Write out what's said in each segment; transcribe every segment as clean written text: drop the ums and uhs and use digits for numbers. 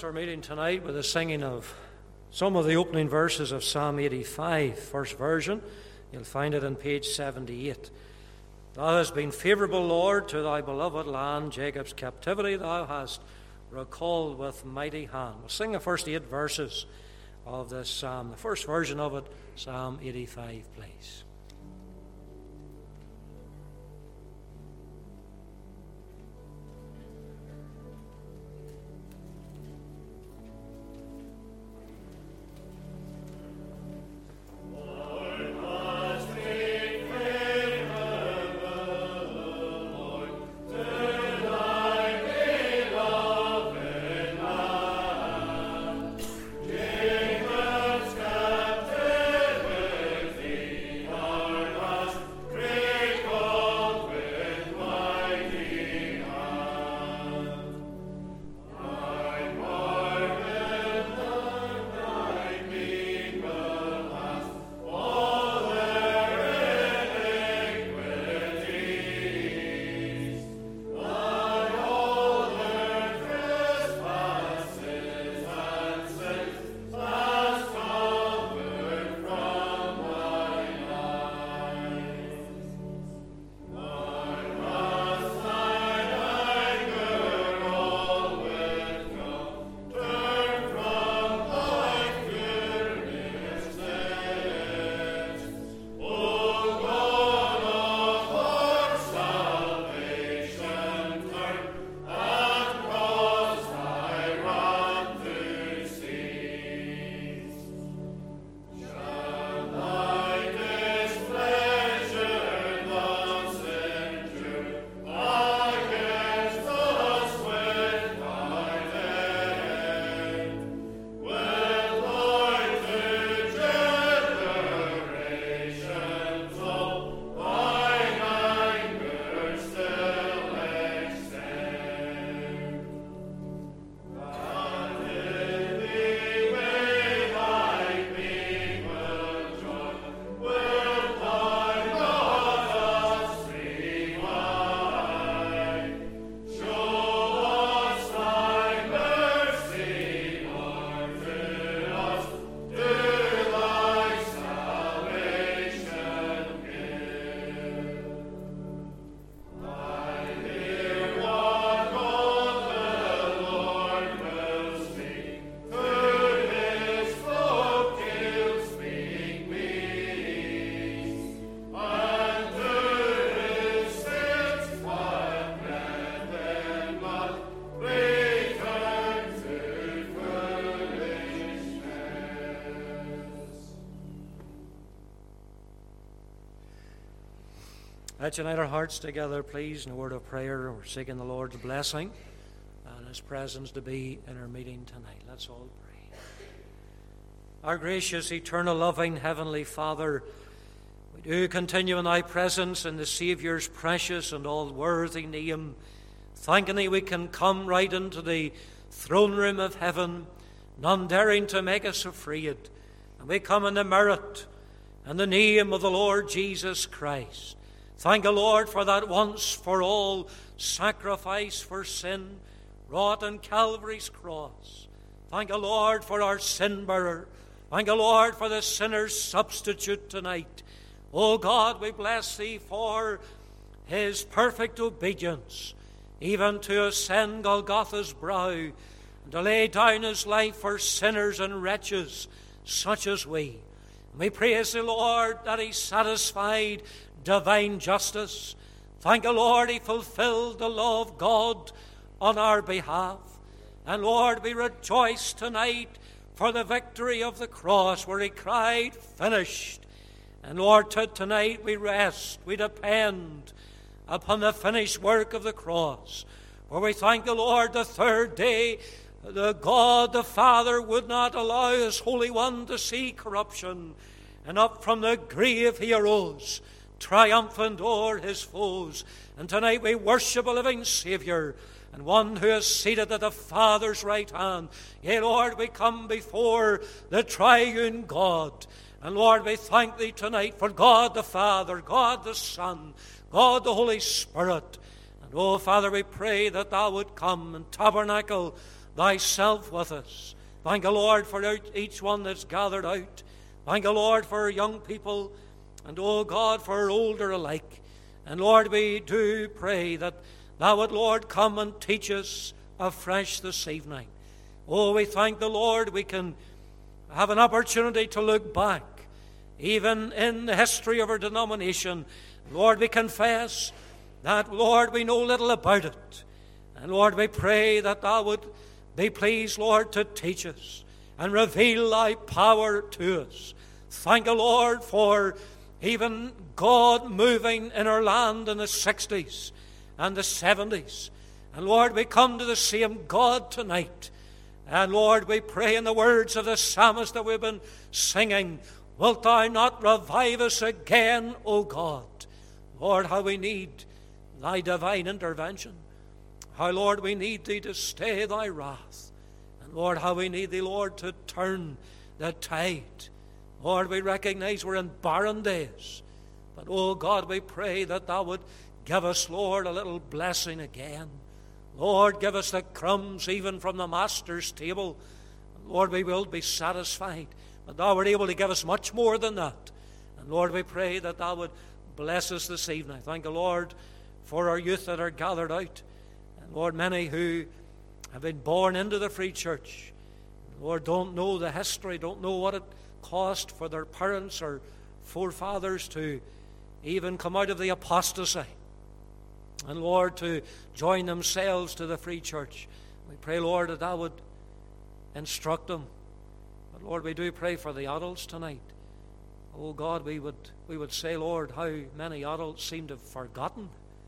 our meeting tonight with the singing of some of the opening verses of Psalm 85, first version. You'll find it on page 78. Thou hast been favorable, Lord, to thy beloved land. Jacob's captivity thou hast recalled with mighty hand. We'll sing the first 8 verses of this psalm. The first version of it, Psalm 85, please. Let's unite our hearts together, please, in a word of prayer. We're seeking the Lord's blessing and His presence to be in our meeting tonight. Let's all pray. Our gracious, eternal, loving Heavenly Father, we do continue in Thy presence in the Saviour's precious and all-worthy name, thanking Thee we can come right into the throne room of heaven, none daring to make us afraid. And we come in the merit and the name of the Lord Jesus Christ. Thank you, Lord, for that once-for-all sacrifice for sin wrought on Calvary's cross. Thank you, Lord, for our sin-bearer. Thank you, Lord, for the sinner's substitute tonight. Oh God, we bless Thee for His perfect obedience, even to ascend Golgotha's brow and to lay down His life for sinners and wretches such as we. And we praise Thee, Lord, that He satisfied divine justice. Thank you, Lord, He fulfilled the law of God on our behalf. And Lord, we rejoice tonight for the victory of the cross where He cried, finished. And Lord, tonight we rest, we depend upon the finished work of the cross, where we thank the Lord the third day the God the Father would not allow His Holy One to see corruption, and up from the grave He arose, triumphant o'er His foes. And tonight we worship a living Savior, and one who is seated at the Father's right hand. Yea, Lord, we come before the triune God. And Lord, we thank Thee tonight for God the Father, God the Son, God the Holy Spirit. And oh, Father, we pray that Thou would come and tabernacle thyself with us. Thank you, Lord, for each one that's gathered out. Thank you, Lord, for young people and, oh God, for older alike. And Lord, we do pray that thou would, Lord, come and teach us afresh this evening. Oh, we thank the Lord we can have an opportunity to look back, even in the history of our denomination. Lord, we confess that, Lord, we know little about it. And Lord, we pray that thou would be pleased, Lord, to teach us and reveal thy power to us. Thank you, Lord, for even God moving in our land in the 60s and the 70s. And Lord, we come to the same God tonight. And Lord, we pray in the words of the psalmist that we've been singing, wilt thou not revive us again, O God? Lord, how we need thy divine intervention. How, Lord, we need thee to stay thy wrath. And Lord, how we need thee, Lord, to turn the tide. Lord, we recognize we're in barren days. But, oh God, we pray that thou would give us, Lord, a little blessing again. Lord, give us the crumbs even from the Master's table. Lord, we will be satisfied. But thou art able to give us much more than that. And Lord, we pray that thou would bless us this evening. Thank you, Lord, for our youth that are gathered out. And Lord, many who have been born into the Free Church, Lord, don't know the history, don't know what it cost for their parents or forefathers to even come out of the apostasy. And Lord, to join themselves to the Free Church. We pray, Lord, that thou would instruct them. But Lord, we do pray for the adults tonight. Oh God, we would say, Lord, how many adults seem to have forgotten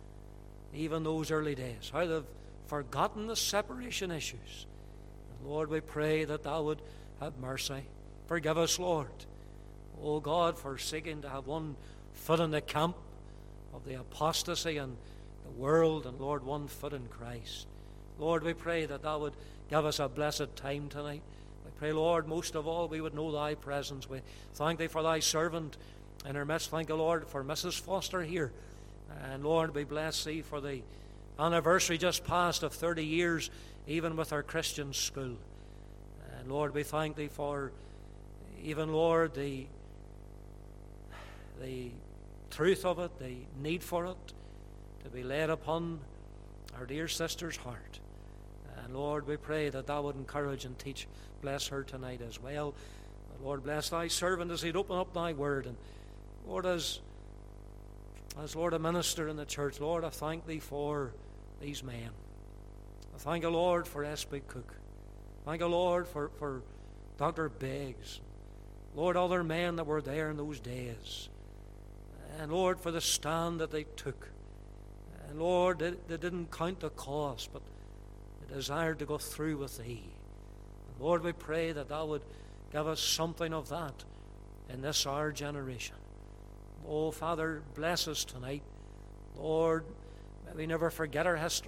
even those early days, how they've forgotten the separation issues. And Lord, we pray that thou would have mercy. Forgive us, Lord. Oh God, for seeking to have one foot in the camp of the apostasy and the world, and Lord, one foot in Christ. Lord, we pray that thou would give us a blessed time tonight. We pray, Lord, most of all, we would know thy presence. We thank thee for thy servant in our midst. Thank you, Lord, for Mrs. Foster here. And Lord, we bless thee for the anniversary just passed of 30 years, even with our Christian school. And Lord, we thank thee for even, Lord, the truth of it, the need for it, to be laid upon our dear sister's heart. And Lord, we pray that thou would encourage and teach. Bless her tonight as well. Lord, bless thy servant as he'd open up thy word. And Lord, as Lord, a minister in the church, Lord, I thank thee for these men. I thank you, Lord, for S.B. Cook. Thank you, Lord, for Dr. Beggs. Lord, other men that were there in those days. And Lord, for the stand that they took. And Lord, they didn't count the cost, but they desired to go through with thee. And Lord, we pray that thou would give us something of that in this our generation. Oh, Father, bless us tonight. Lord, may we never forget our history.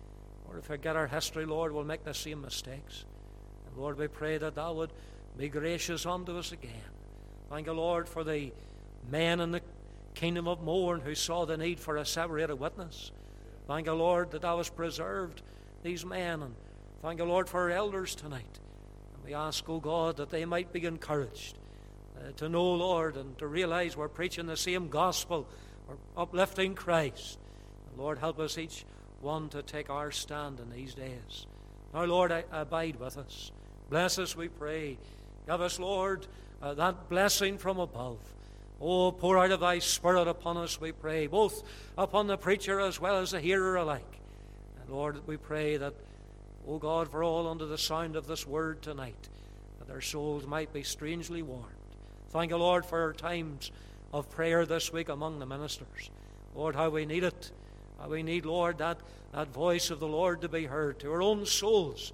Or if we forget our history, Lord, we'll make the same mistakes. And Lord, we pray that thou would be gracious unto us again. Thank you, Lord, for the men in the kingdom of Mourne who saw the need for a separated witness. Thank you, Lord, that thou hast preserved these men. And thank you, Lord, for our elders tonight. And we ask, oh God, that they might be encouraged to know, Lord, and to realize we're preaching the same gospel. We're uplifting Christ. And Lord, help us each one to take our stand in these days. Now, Lord, abide with us. Bless us, we pray. Give us, Lord, that blessing from above. Oh, pour out of thy Spirit upon us, we pray, both upon the preacher as well as the hearer alike. And Lord, we pray that, oh God, for all under the sound of this word tonight, that their souls might be strangely warmed. Thank you, Lord, for our times of prayer this week among the ministers. Lord, how we need it. How we need, Lord, that voice of the Lord to be heard to our own souls.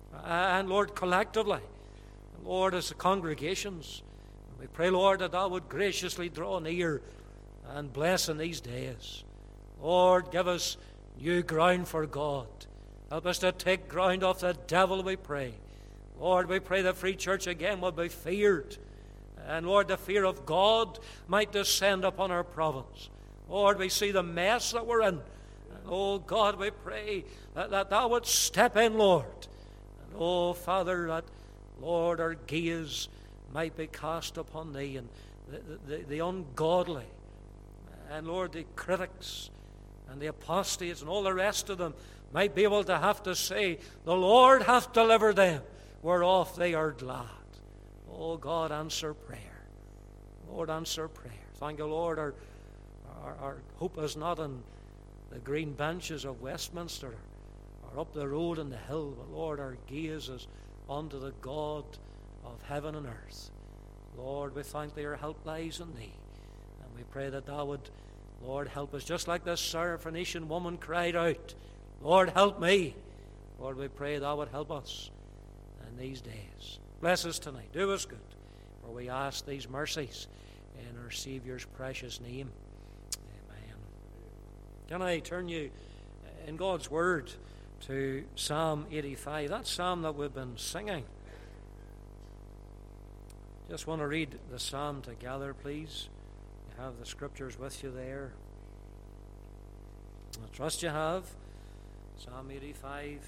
And, Lord, collectively. And Lord, as the congregations, we pray, Lord, that thou would graciously draw near and bless in these days. Lord, give us new ground for God. Help us to take ground off the devil, we pray. Lord, we pray the Free Church again will be feared. And Lord, the fear of God might descend upon our province. Lord, we see the mess that we're in. And, oh God, we pray that thou would step in, Lord. And, Oh, Father, that, Lord, our gaze might be cast upon Thee, and the ungodly, and Lord, the critics and the apostates and all the rest of them might be able to have to say, the Lord hath delivered them, whereof they are glad. Oh, God, answer prayer. Lord, answer prayer. Thank you, Lord, our hope is not in the green benches of Westminster or up the road in the hill, but Lord, our gaze is unto the God of heaven and earth. Lord, we thank Thee, our help lies in Thee, and we pray that Thou would, Lord, help us, just like this Syrophoenician woman cried out, Lord, help me. Lord, we pray Thou would help us in these days. Bless us tonight. Do us good, for we ask these mercies in our Saviour's precious name. Amen. Can I turn you in God's Word to Psalm 85, that psalm that we've been singing. Just want to read the psalm together, please. You have the scriptures with you there. I trust you have. Psalm 85.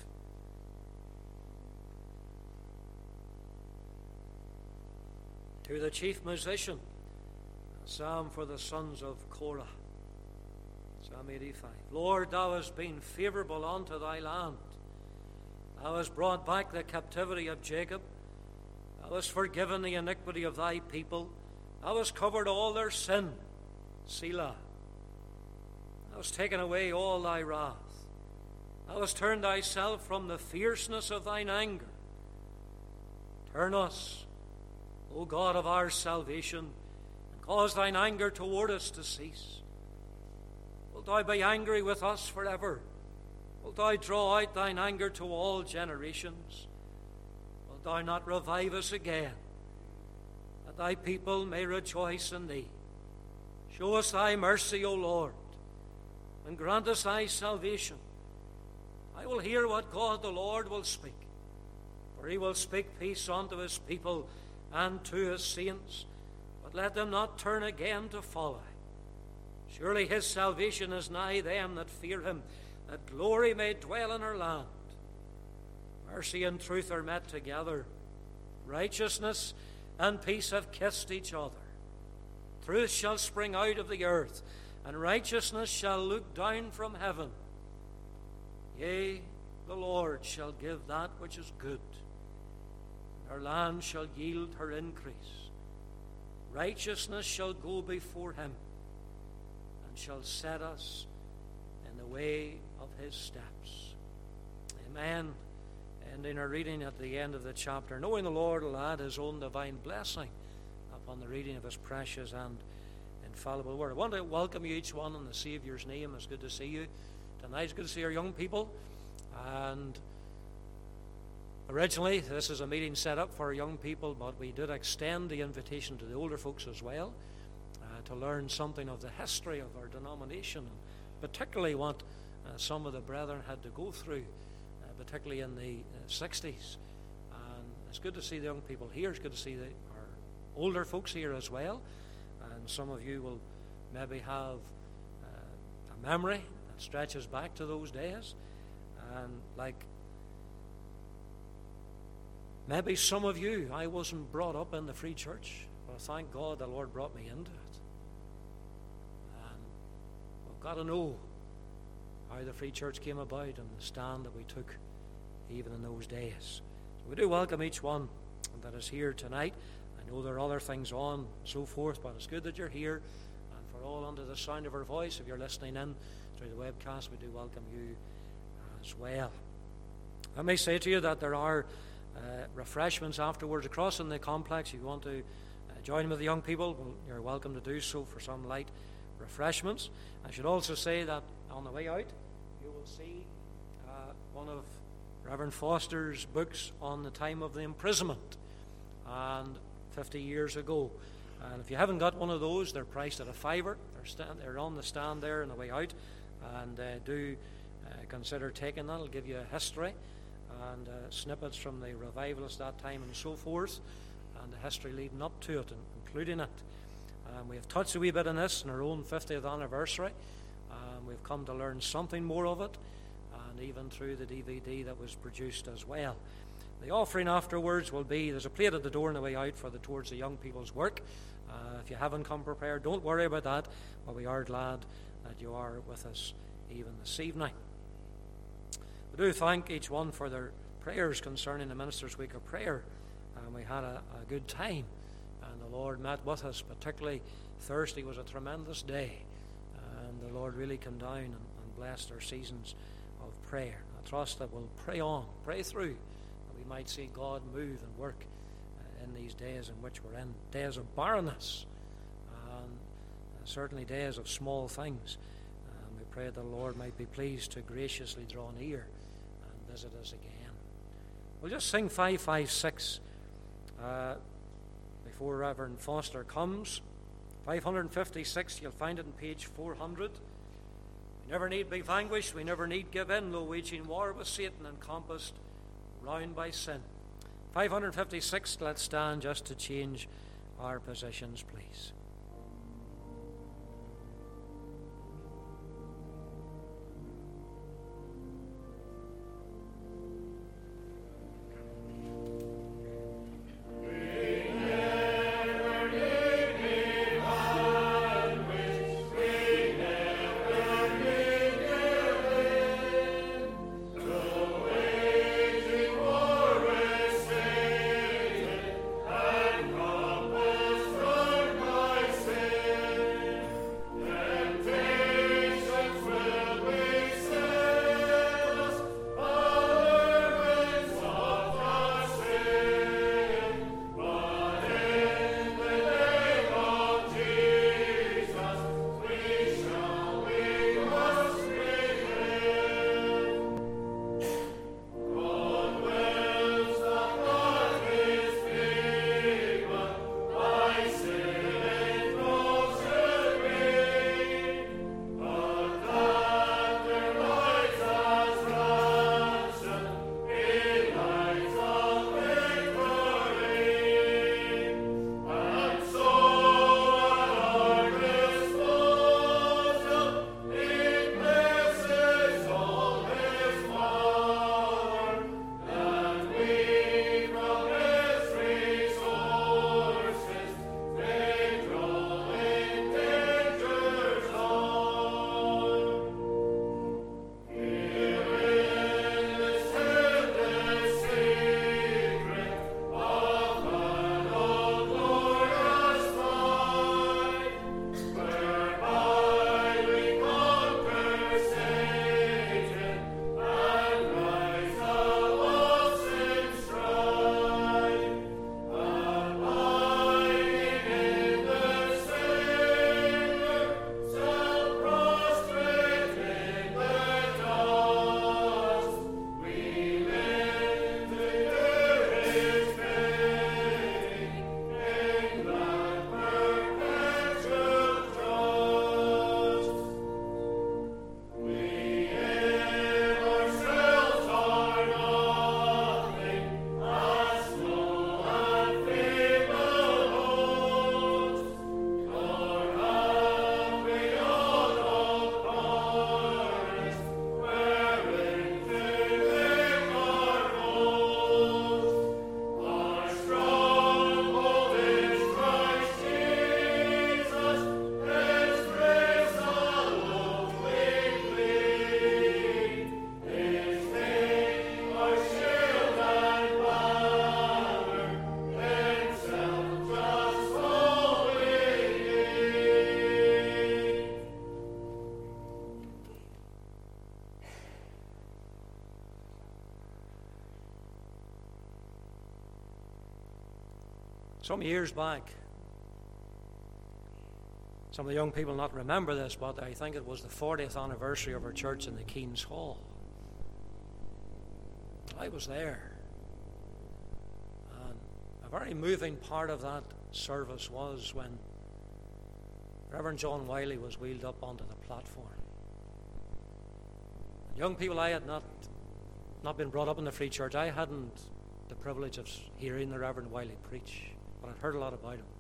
To the chief musician, a psalm for the sons of Korah. Psalm 85. Lord, Thou hast been favorable unto Thy land. Thou hast brought back the captivity of Jacob. Thou hast forgiven the iniquity of Thy people. Thou hast covered all their sin. Selah. Thou hast taken away all Thy wrath. Thou hast turned Thyself from the fierceness of Thine anger. Turn us, O God of our salvation, and cause Thine anger toward us to cease. Wilt Thou be angry with us forever? Wilt Thou draw out Thine anger to all generations? Wilt Thou not revive us again, that Thy people may rejoice in Thee? Show us Thy mercy, O Lord, and grant us Thy salvation. I will hear what God the Lord will speak, for He will speak peace unto His people and to His saints, but let them not turn again to folly. Surely His salvation is nigh them that fear Him, that glory may dwell in our land. Mercy and truth are met together. Righteousness and peace have kissed each other. Truth shall spring out of the earth, and righteousness shall look down from heaven. Yea, the Lord shall give that which is good, and our land shall yield her increase. Righteousness shall go before Him, and shall set us in the way of His steps. Amen. And in our reading at the end of the chapter, knowing the Lord will add His own divine blessing upon the reading of His precious and infallible word. I want to welcome you each one in the Saviour's name. It's good to see you tonight. It's good to see our young people. And originally, this is a meeting set up for young people, but we did extend the invitation to the older folks as well, to learn something of the history of our denomination, and particularly what some of the brethren had to go through, particularly in the 60s. And it's good to see the young people here. It's good to see our older folks here as well. And some of you will maybe have a memory that stretches back to those days. And like maybe some of you, I wasn't brought up in the Free Church, but thank God the Lord brought me into it. And we've got to know how the Free Church came about and the stand that we took even in those days. So we do welcome each one that is here tonight. I know there are other things on and so forth, but it's good that you're here. And for all under the sound of our voice, if you're listening in through the webcast, we do welcome you as well. I may say to you that there are refreshments afterwards across in the complex. If you want to join with the young people, well, you're welcome to do so for some light refreshments. I should also say that on the way out, you will see one of Reverend Foster's books on the time of the imprisonment and 50 years ago. And if you haven't got one of those, they're priced at a $5. They're on the stand there on the way out. And do consider taking that. It'll give you a history and snippets from the revivalists that time and so forth, and the history leading up to it, including it. We have touched a wee bit on this in our own 50th anniversary. We've come to learn something more of it, and even through the DVD that was produced as well. The offering afterwards will be, there's a plate at the door on the way out towards the young people's work. If you haven't come prepared, don't worry about that, but we are glad that you are with us even this evening. We do thank each one for their prayers concerning the Ministers' Week of Prayer. We had a good time, and the Lord met with us. Particularly Thursday was a tremendous day, and the Lord really came down and blessed our seasons of prayer. I trust that we'll pray on, pray through, that we might see God move and work in these days in which we're in, days of barrenness, and certainly days of small things. We pray that the Lord might be pleased to graciously draw near and visit us again. We'll just sing 556 before Reverend Foster comes. 556, you'll find it on page 400. We never need be vanquished, we never need give in, though waging war with Satan encompassed round by sin. 556, let's stand just to change our positions, please. Some years back, some of the young people not remember this, but I think it was the 40th anniversary of our church in the Keen's Hall. I was there. And a very moving part of that service was when Reverend John Wiley was wheeled up onto the platform. And young people, I had not been brought up in the Free Church. I hadn't the privilege of hearing the Reverend Wiley preach, but I'd heard a lot about him.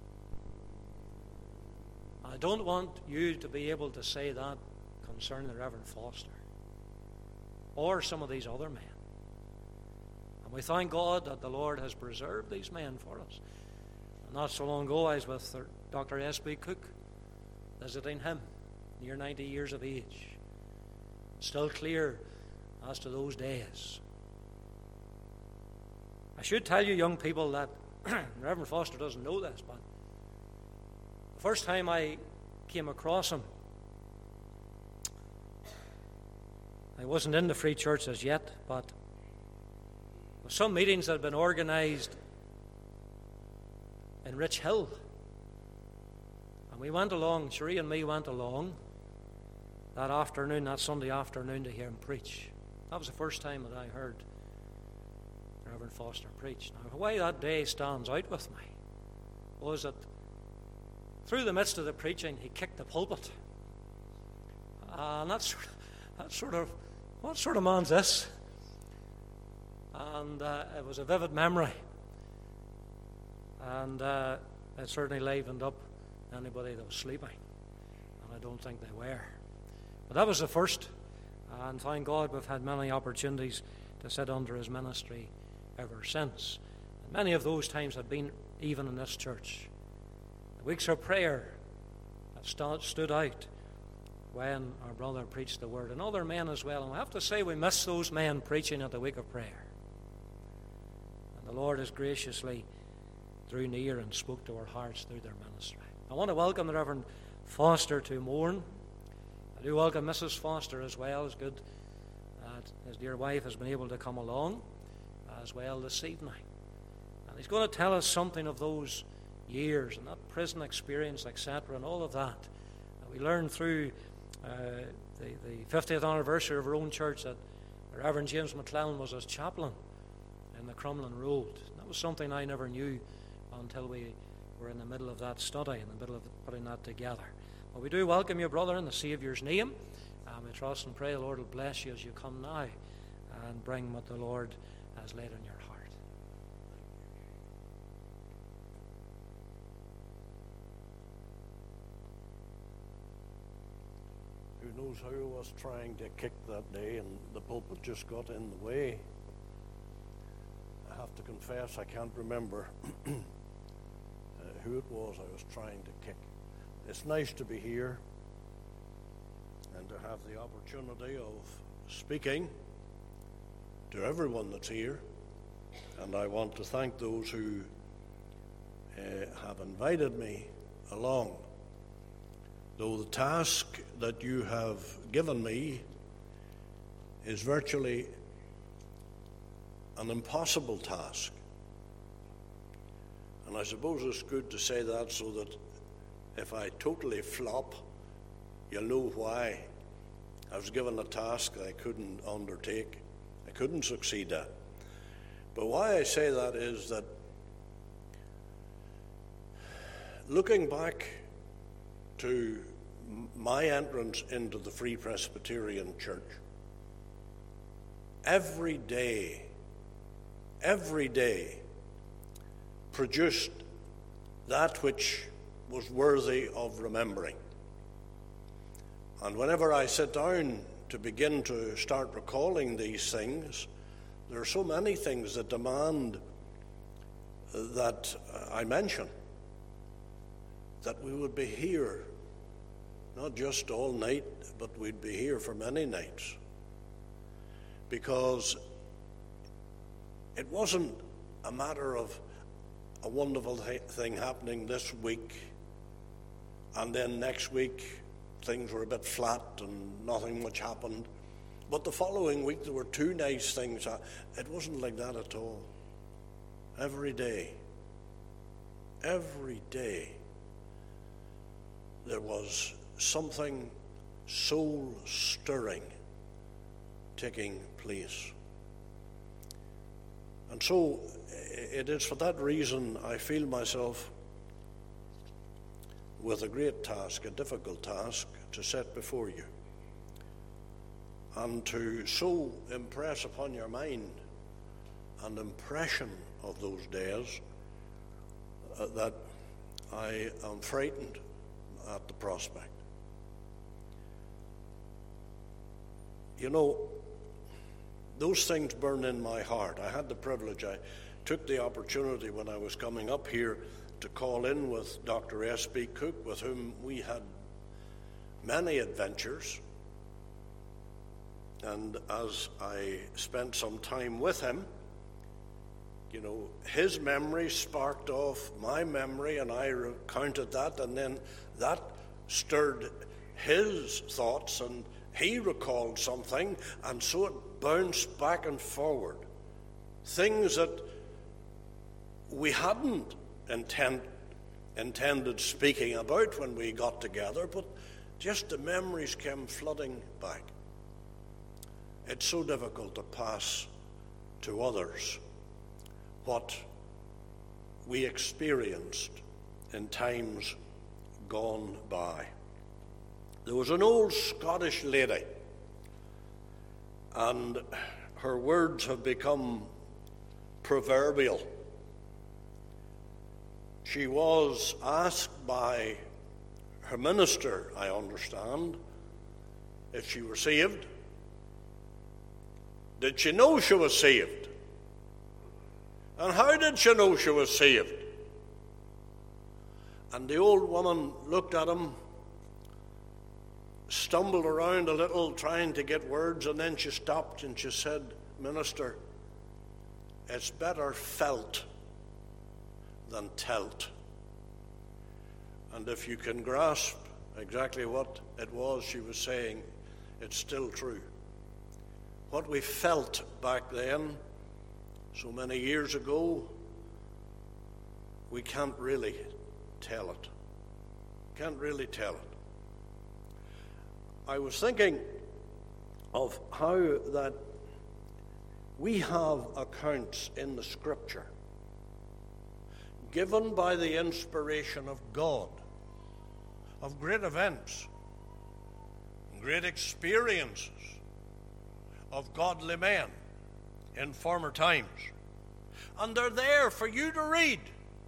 I don't want you to be able to say that concerning the Reverend Foster or some of these other men. And we thank God that the Lord has preserved these men for us. And not so long ago, I was with Dr. S.B. Cook, visiting him, near 90 years of age. Still clear as to those days. I should tell you, young people, that Reverend Foster doesn't know this, but the first time I came across him, I wasn't in the Free Church as yet, but some meetings had been organized in Rich Hill. And we went along, Cherie and me went along that afternoon, that Sunday afternoon, to hear him preach. That was the first time that I heard Reverend Foster preach. Now, why that day stands out with me was that through the midst of the preaching, he kicked the pulpit. And that's sort of, what sort of man's this? And it was a vivid memory. And it certainly livened up anybody that was sleeping. And I don't think they were. But that was the first. And thank God we've had many opportunities to sit under his ministry ever since. And many of those times have been even in this church. The weeks of prayer have stood out when our brother preached the word, and other men as well. And I have to say, we miss those men preaching at the week of prayer. And the Lord has graciously drew near and spoke to our hearts through their ministry. I want to welcome the Reverend Foster to Mourne. I do welcome Mrs. Foster as well. It's good that his dear wife has been able to come along as well this evening. And he's going to tell us something of those years and that prison experience, etc., and all of that. We learned through the 50th anniversary of our own church that Reverend James McClellan was his chaplain in the Crumlin Road. That was something I never knew until we were in the middle of that study, in the middle of putting that together. But we do welcome you, brother, in the Saviour's name. We trust and pray the Lord will bless you as you come now and bring what the Lord has laid on your heart. Who knows how I was trying to kick that day and the pulpit just got in the way. I have to confess I can't remember who it was I was trying to kick. It's nice to be here and to have the opportunity of speaking to everyone that's here. And I want to thank those who have invited me along. Though the task that you have given me is virtually an impossible task. And I suppose it's good to say that so that if I totally flop, you'll know why. I was given a task I couldn't undertake. I couldn't succeed at. But why I say that is that looking back to my entrance into the Free Presbyterian Church, every day produced that which was worthy of remembering. And whenever I sit down to begin to start recalling these things, there are so many things that demand that I mention, that we would be here, not just all night, but we'd be here for many nights. Because it wasn't a matter of a wonderful thing happening this week, and then next week things were a bit flat and nothing much happened. But the following week there were two nice things. It wasn't like that at all. Every day, there was something soul-stirring taking place. And so it is for that reason I feel myself with a great task, a difficult task, to set before you, and to so impress upon your mind an impression of those days that I am frightened at the prospect. You know, those things burn in my heart. I had the privilege, I took the opportunity when I was coming up here to call in with Dr. S.B. Cook, with whom we had many adventures. And as I spent some time with him, you know, his memory sparked off my memory, and I recounted that, and then that stirred his thoughts, and he recalled something, and so it bounced back and forward. Things that we hadn't intended speaking about when we got together, but just the memories came flooding back. It's so difficult to pass to others what we experienced in times gone by. There was an old Scottish lady, and her words have become proverbial. She was asked by her minister, I understand, if she were saved. Did she know she was saved? And how did she know she was saved? And the old woman looked at him, stumbled around a little trying to get words, and then she stopped and she said, "Minister, it's better felt than telt." And if you can grasp exactly what it was she was saying, it's still true. What we felt back then, so many years ago, we can't really tell it. Can't really tell it. I was thinking of how that we have accounts in the Scripture given by the inspiration of God, of great events, great experiences of godly men in former times. And they're there for you to read.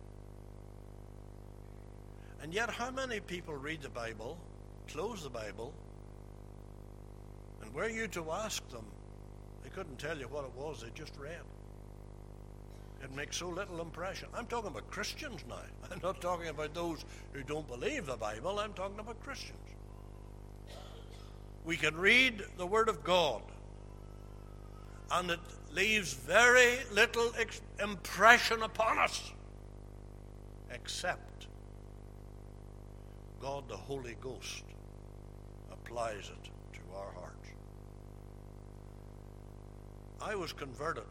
And yet how many people read the Bible, close the Bible, and were you to ask them, they couldn't tell you what it was they just read. It makes so little impression. I'm talking about Christians now. I'm not talking about those who don't believe the Bible. I'm talking about Christians. We can read the Word of God, and it leaves very little impression upon us, except God the Holy Ghost applies it to our hearts. I was converted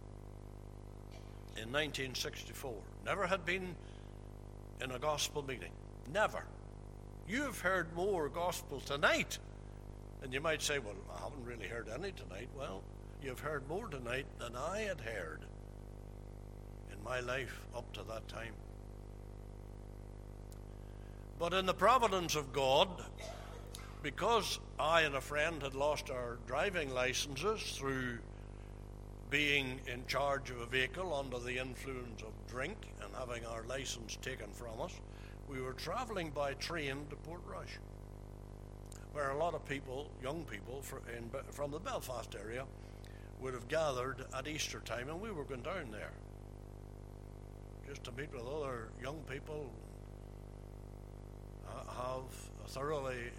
in 1964. Never had been in a gospel meeting. Never. You've heard more gospel tonight. And you might say, well, I haven't really heard any tonight. Well, you've heard more tonight than I had heard in my life up to that time. But in the providence of God, because I and a friend had lost our driving licenses through being in charge of a vehicle under the influence of drink and having our license taken from us, we were traveling by train to Portrush, where a lot of people, young people from the Belfast area, would have gathered at Easter time, and we were going down there just to meet with other young people, have a thoroughly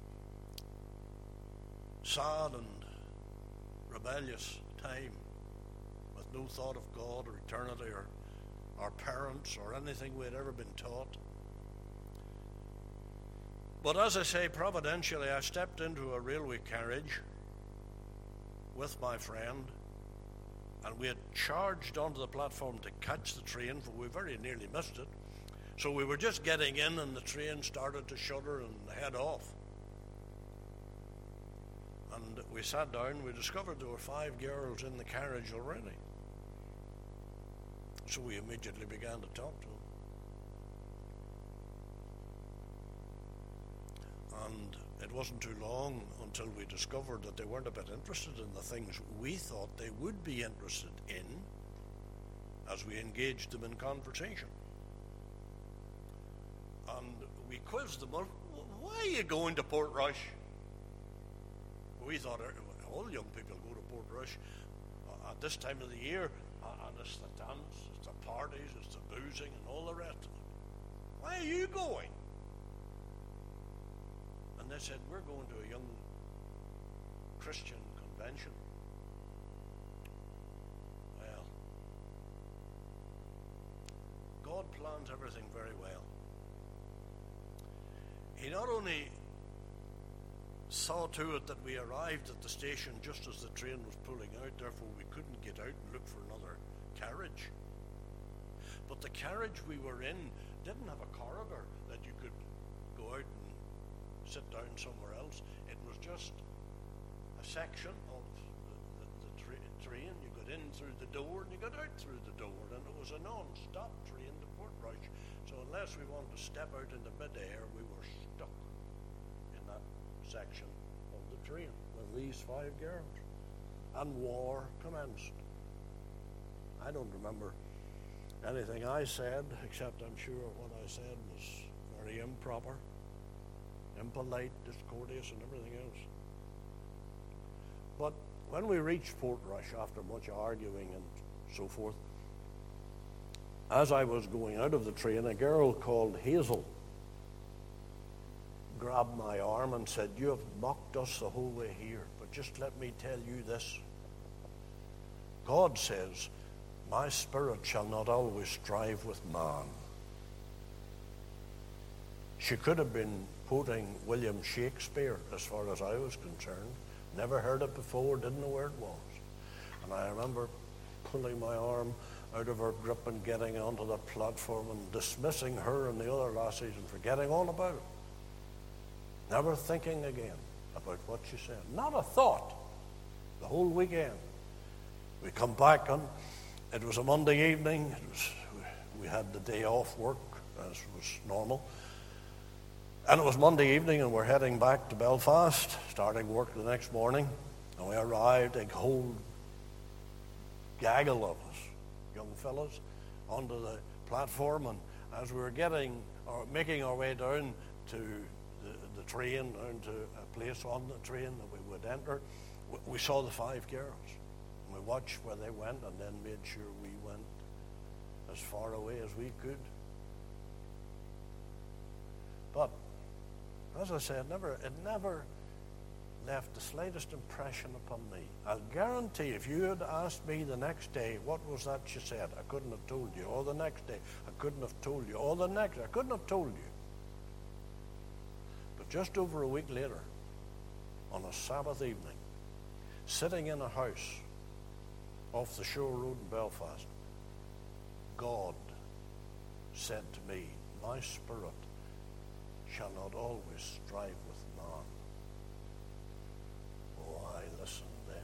sad and rebellious time with no thought of God or eternity or our parents or anything we had ever been taught. But as I say, providentially, I stepped into a railway carriage with my friend, and we had charged onto the platform to catch the train, for we very nearly missed it. So we were just getting in, and the train started to shudder and head off. And we sat down. We discovered there were 5 girls in the carriage already. So we immediately began to talk to them. And it wasn't too long until we discovered that they weren't a bit interested in the things we thought they would be interested in as we engaged them in conversation. And we quizzed them, why are you going to Portrush? We thought all young people go to Portrush. at this time of the year, and it's the dance, it's the parties, it's the boozing, and all the rest of it. Why are you going? And they said, we're going to a young Christian convention. Well, God plans everything very well. He not only saw to it that we arrived at the station just as the train was pulling out, therefore we couldn't get out and look for another carriage. But the carriage we were in didn't have a corridor that you could go out and sit down somewhere else. It was just a section of the train. You got in through the door and you got out through the door, and it was a non-stop train to Portrush. So unless we wanted to step out into midair, we were stuck in that section of the train with these 5 girls. And war commenced. I don't remember anything I said, except I'm sure what I said was very improper, impolite, discourteous, and everything else. But when we reached Portrush, after much arguing and so forth, as I was going out of the train, a girl called Hazel grabbed my arm and said, you have mocked us the whole way here, but just let me tell you this. God says, my spirit shall not always strive with man. She could have been quoting William Shakespeare as far as I was concerned. Never heard it before, didn't know where it was. And I remember pulling my arm out of her grip and getting onto the platform and dismissing her and the other lassies and forgetting all about it. Never thinking again about what she said. Not a thought the whole weekend. We come back on, it was a Monday evening. We had the day off work, as was normal. And it was Monday evening, and we're heading back to Belfast, starting work the next morning. And we arrived, a whole gaggle of us, young fellas, onto the platform. And as we were making our way down to the train, down to a place on the train that we would enter, we saw the 5 girls. And we watched where they went and then made sure we went as far away as we could. But as I said, it never left the slightest impression upon me. I'll guarantee if you had asked me the next day, what was that she said? I couldn't have told you. Or the next day, I couldn't have told you. Or the next, I couldn't have told you. But just over a week later, on a Sabbath evening, sitting in a house off the Shore Road in Belfast, God said to me, my spirit shall not always strive with man. Oh, I listened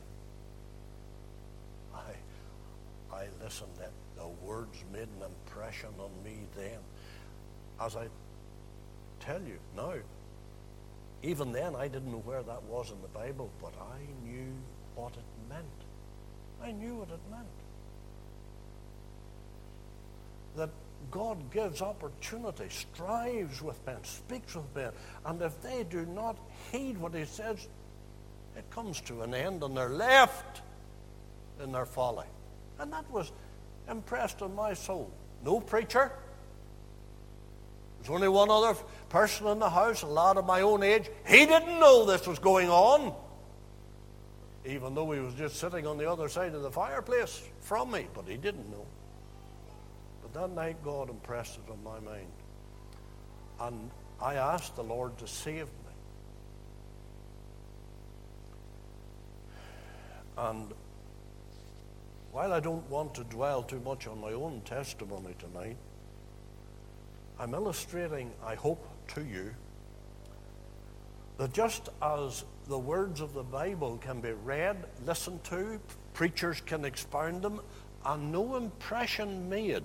then. I listened then. The words made an impression on me then. As I tell you now, even then I didn't know where that was in the Bible, but I knew what it meant. I knew what it meant. That God gives opportunity, strives with men, speaks with men, and if they do not heed what he says, it comes to an end and they're left in their folly. And that was impressed on my soul. No preacher. There's only one other person in the house, a lad of my own age. He didn't know this was going on, even though he was just sitting on the other side of the fireplace from me, but he didn't know. But that night God impressed it on my mind. And I asked the Lord to save me. And while I don't want to dwell too much on my own testimony tonight, I'm illustrating, I hope, to you that just as the words of the Bible can be read, listened to, preachers can expound them, and no impression made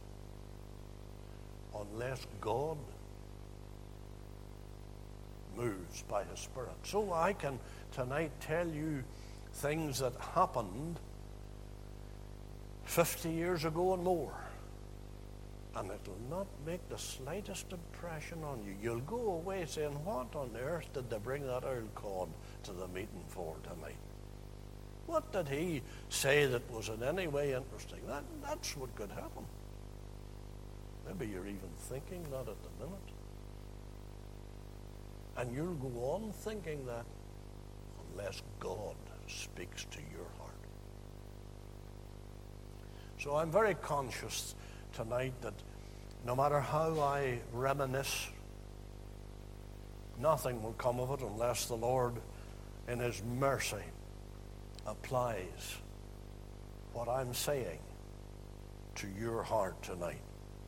unless God moves by his Spirit. So I can tonight tell you things that happened 50 years ago and more, and it will not make the slightest impression on you. You'll go away saying, what on earth did they bring that old cod to the meeting for tonight? What did he say that was in any way interesting? That's what could happen. Maybe you're even thinking that at the minute. And you'll go on thinking that unless God speaks to your heart. So I'm very conscious tonight that no matter how I reminisce, nothing will come of it unless the Lord, in his mercy, applies what I'm saying to your heart tonight.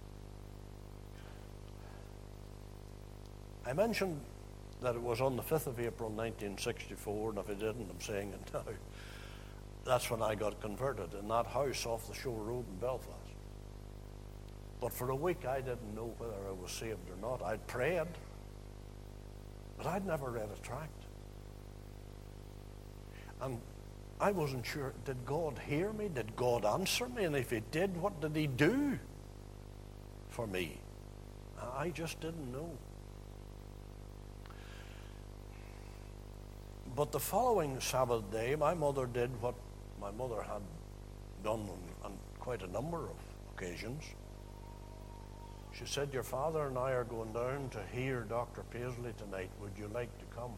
I mentioned that it was on the 5th of April 1964, and if I didn't, I'm saying it now. That's when I got converted in that house off the Shore Road in Belfast. But for a week I didn't know whether I was saved or not. I'd prayed, but I'd never read a tract. And I wasn't sure, did God hear me? Did God answer me? And if he did, what did he do for me? I just didn't know. But the following Sabbath day, my mother did what my mother had done on quite a number of occasions. She said, your father and I are going down to hear Dr. Paisley tonight. Would you like to come?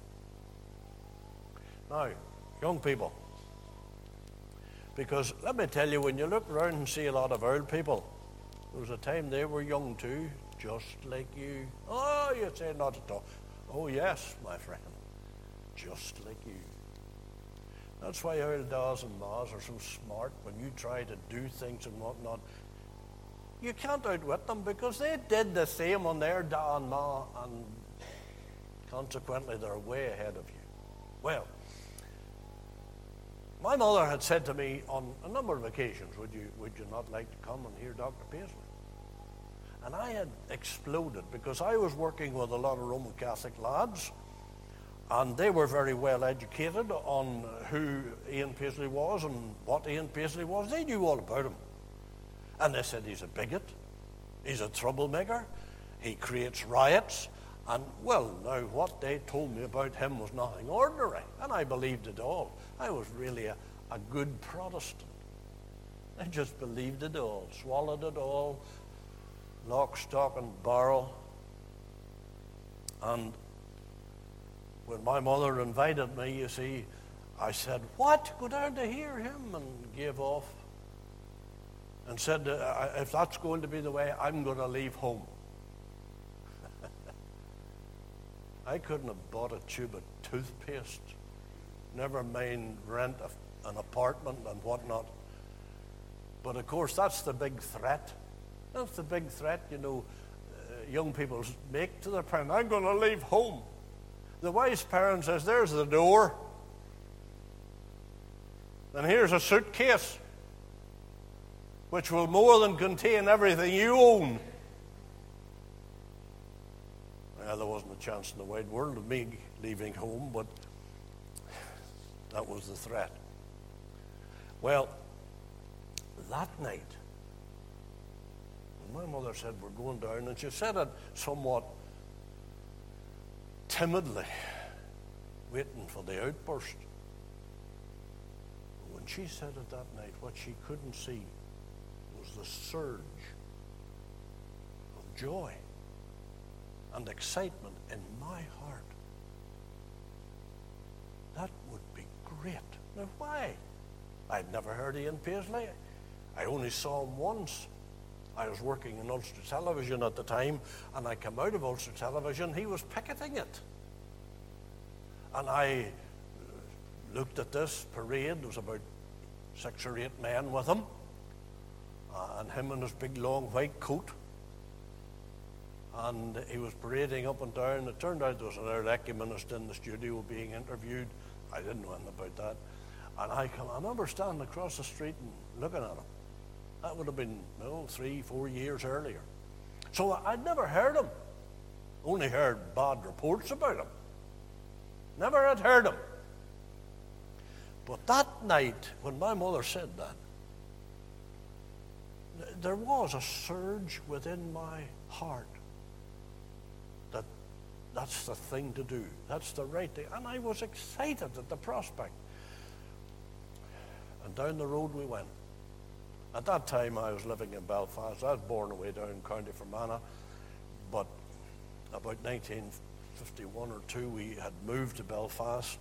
Now, young people, because let me tell you, when you look around and see a lot of old people, there was a time they were young too, just like you. Oh, you say not at all. Oh, yes, my friend, just like you. That's why old daws and ma's are so smart when you try to do things and whatnot. You can't outwit them because they did the same on their da and ma, and consequently they're way ahead of you. Well, my mother had said to me on a number of occasions, would you not like to come and hear Dr. Paisley? And I had exploded because I was working with a lot of Roman Catholic lads, and they were very well educated on who Ian Paisley was and what Ian Paisley was. They knew all about him. And they said he's a bigot, he's a troublemaker, he creates riots, and well, now what they told me about him was nothing ordinary, and I believed it all. I was really a good Protestant. I just believed it all, swallowed it all, lock, stock, and barrel. And when my mother invited me, you see, I said, what? Go down to hear him? And gave off. And said, if that's going to be the way, I'm going to leave home. I couldn't have bought a tube of toothpaste, never mind rent an apartment and whatnot. But of course, that's the big threat. That's the big threat, young people make to their parents. I'm going to leave home. The wise parent says, there's the door. And here's a suitcase, which will more than contain everything you own. Well, there wasn't a chance in the wide world of me leaving home, but that was the threat. Well, that night, when my mother said, we're going down, and she said it somewhat timidly, waiting for the outburst. When she said it that night, what she couldn't see was the surge of joy and excitement in my heart. That would be great. Now, why? I'd never heard of Ian Paisley. I only saw him once. I was working in Ulster Television at the time, and I came out of Ulster Television. He was picketing it. And I looked at this parade. There was about 6 or 8 men with him, and him in his big long white coat. And he was parading up and down. It turned out there was an old ecumenist in the studio being interviewed. I didn't know anything about that. And I remember standing across the street and looking at him. That would have been 3-4 years earlier. So I'd never heard him. Only heard bad reports about him. Never had heard him. But that night, when my mother said that, there was a surge within my heart that that's the thing to do. That's the right thing. And I was excited at the prospect. And down the road we went. At that time I was living in Belfast. I was born away down in County Fermanagh, but about 1951 or 2 we had moved to Belfast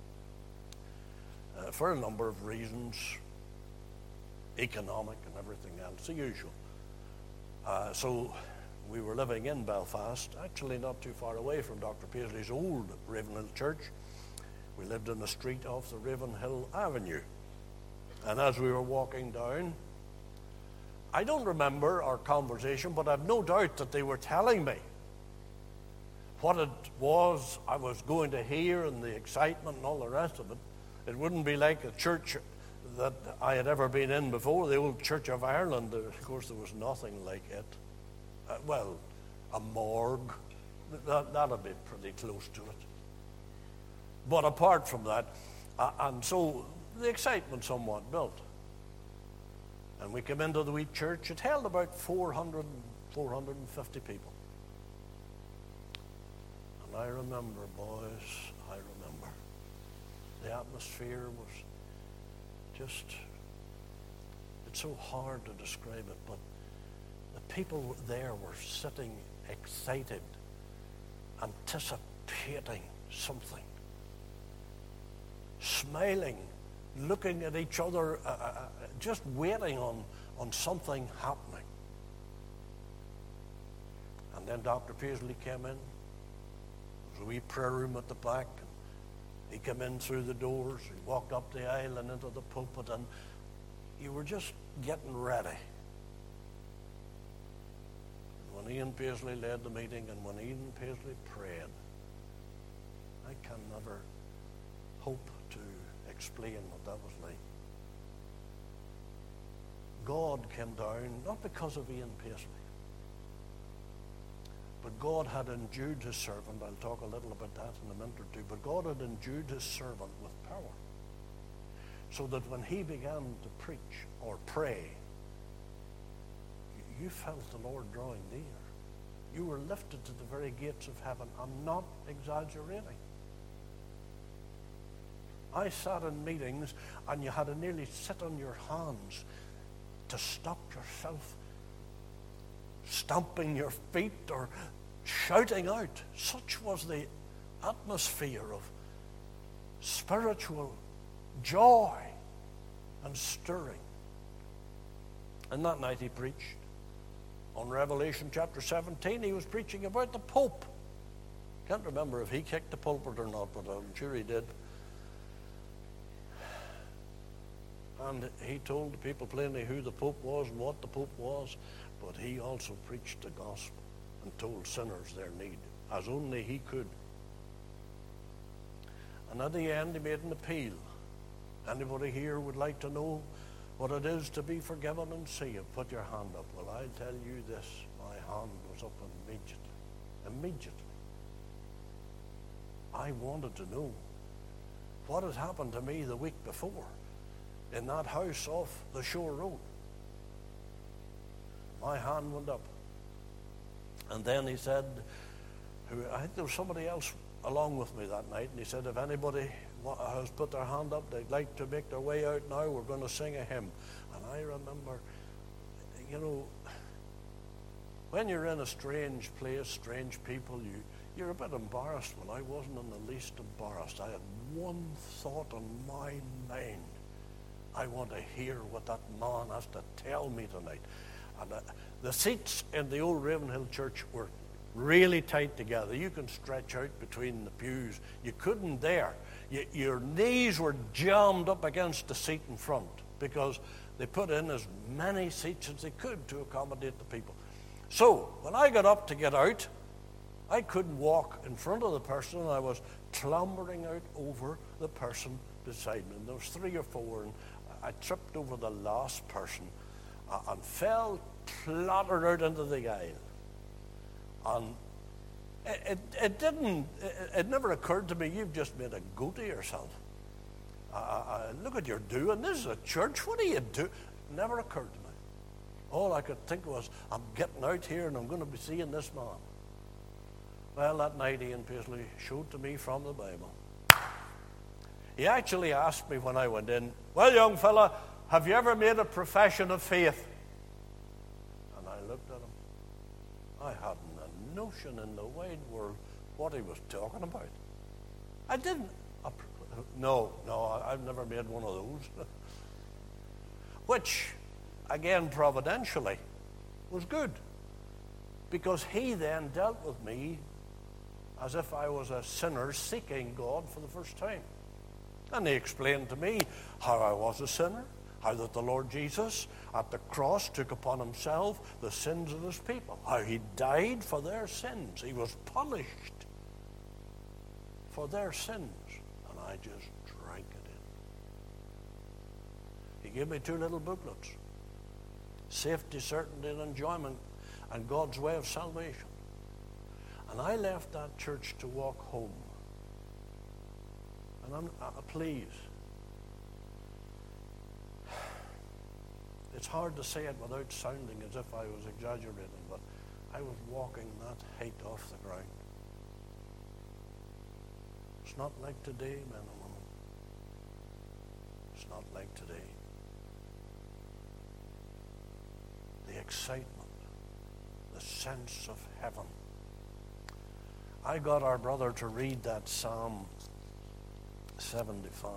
for a number of reasons, economic and everything else, the usual. So we were living in Belfast, actually not too far away from Dr. Paisley's old Ravenhill Church. We lived in the street off the Ravenhill Avenue. And as we were walking down, I don't remember our conversation, but I've no doubt that they were telling me what it was I was going to hear and the excitement and all the rest of it. It wouldn't be like a church that I had ever been in before, the old Church of Ireland. Of course, there was nothing like it. Well, a morgue, that'd be pretty close to it. But apart from that, and so the excitement somewhat built. And we came into the wee church. It held about 450 people. And I remember, boys, the atmosphere was just, it's so hard to describe it, but the people there were sitting excited, anticipating something, smiling, looking at each other, just waiting on something happening. And then Dr. Paisley came in. There was a wee prayer room at the back. He came in through the doors. He walked up the aisle and into the pulpit, and you were just getting ready. And when Ian Paisley led the meeting and when Ian Paisley prayed, I can never hope to explain what that was like. God came down, not because of Ian Paisley, but God had endued his servant. I'll talk a little about that in a minute or two. But God had endued his servant with power, so that when he began to preach or pray, you felt the Lord drawing near. You were lifted to the very gates of heaven. I'm not exaggerating. I sat in meetings and you had to nearly sit on your hands to stop yourself stamping your feet or shouting out. Such was the atmosphere of spiritual joy and stirring. And that night he preached on Revelation chapter 17. He was preaching about the Pope. Can't remember if he kicked the pulpit or not, but I'm sure he did. And he told the people plainly who the Pope was and what the Pope was, but he also preached the gospel and told sinners their need, as only he could. And at the end he made an appeal. Anybody here would like to know what it is to be forgiven and saved? Put your hand up. Well, I'll tell you this, my hand was up immediately. I wanted to know what had happened to me the week before in that house off the Shore Road. My hand went up. And then he said, I think there was somebody else along with me that night, and he said, if anybody has put their hand up, they'd like to make their way out now, we're going to sing a hymn. And I remember, when you're in a strange place, strange people, you're a bit embarrassed. Well, I wasn't in the least embarrassed. I had one thought on my mind. I want to hear what that man has to tell me tonight. And the seats in the old Ravenhill Church were really tight together. You can stretch out between the pews. You couldn't there. Your knees were jammed up against the seat in front because they put in as many seats as they could to accommodate the people. So when I got up to get out, I couldn't walk in front of the person, and I was clambering out over the person beside me. And there was 3 or 4, and I tripped over the last person and fell clattered out into the aisle. And it never occurred to me, you've just made a goat of yourself. Look what you're doing. This is a church. What do you do? Never occurred to me. All I could think was, I'm getting out here and I'm going to be seeing this man. Well, that night Ian Paisley showed to me from the Bible. He actually asked me when I went in, "Well, young fella, have you ever made a profession of faith?" And I looked at him. I hadn't a notion in the wide world what he was talking about. I didn't. No, I've never made one of those. Which, again, providentially, was good. Because he then dealt with me as if I was a sinner seeking God for the first time. And he explained to me how I was a sinner, how that the Lord Jesus at the cross took upon himself the sins of his people, how he died for their sins. He was punished for their sins. And I just drank it in. He gave me 2 little booklets: Safety, Certainty, and Enjoyment, and God's Way of Salvation. And I left that church to walk home. And please, it's hard to say it without sounding as if I was exaggerating, but I was walking that height off the ground. It's not like today, men and women. It's not like today. The excitement, the sense of heaven. I got our brother to read that Psalm 75.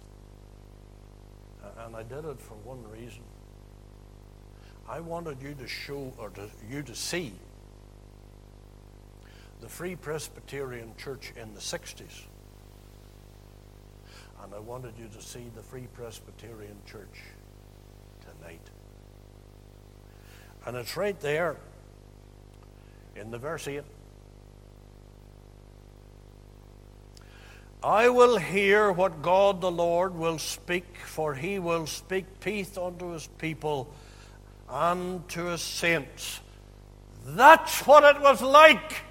And I did it for one reason. I wanted you to show, or you to see, the Free Presbyterian Church in the 60s. And I wanted you to see the Free Presbyterian Church tonight. And it's right there in the verse 8. I will hear what God the Lord will speak, for he will speak peace unto his people and to his saints. That's what it was like.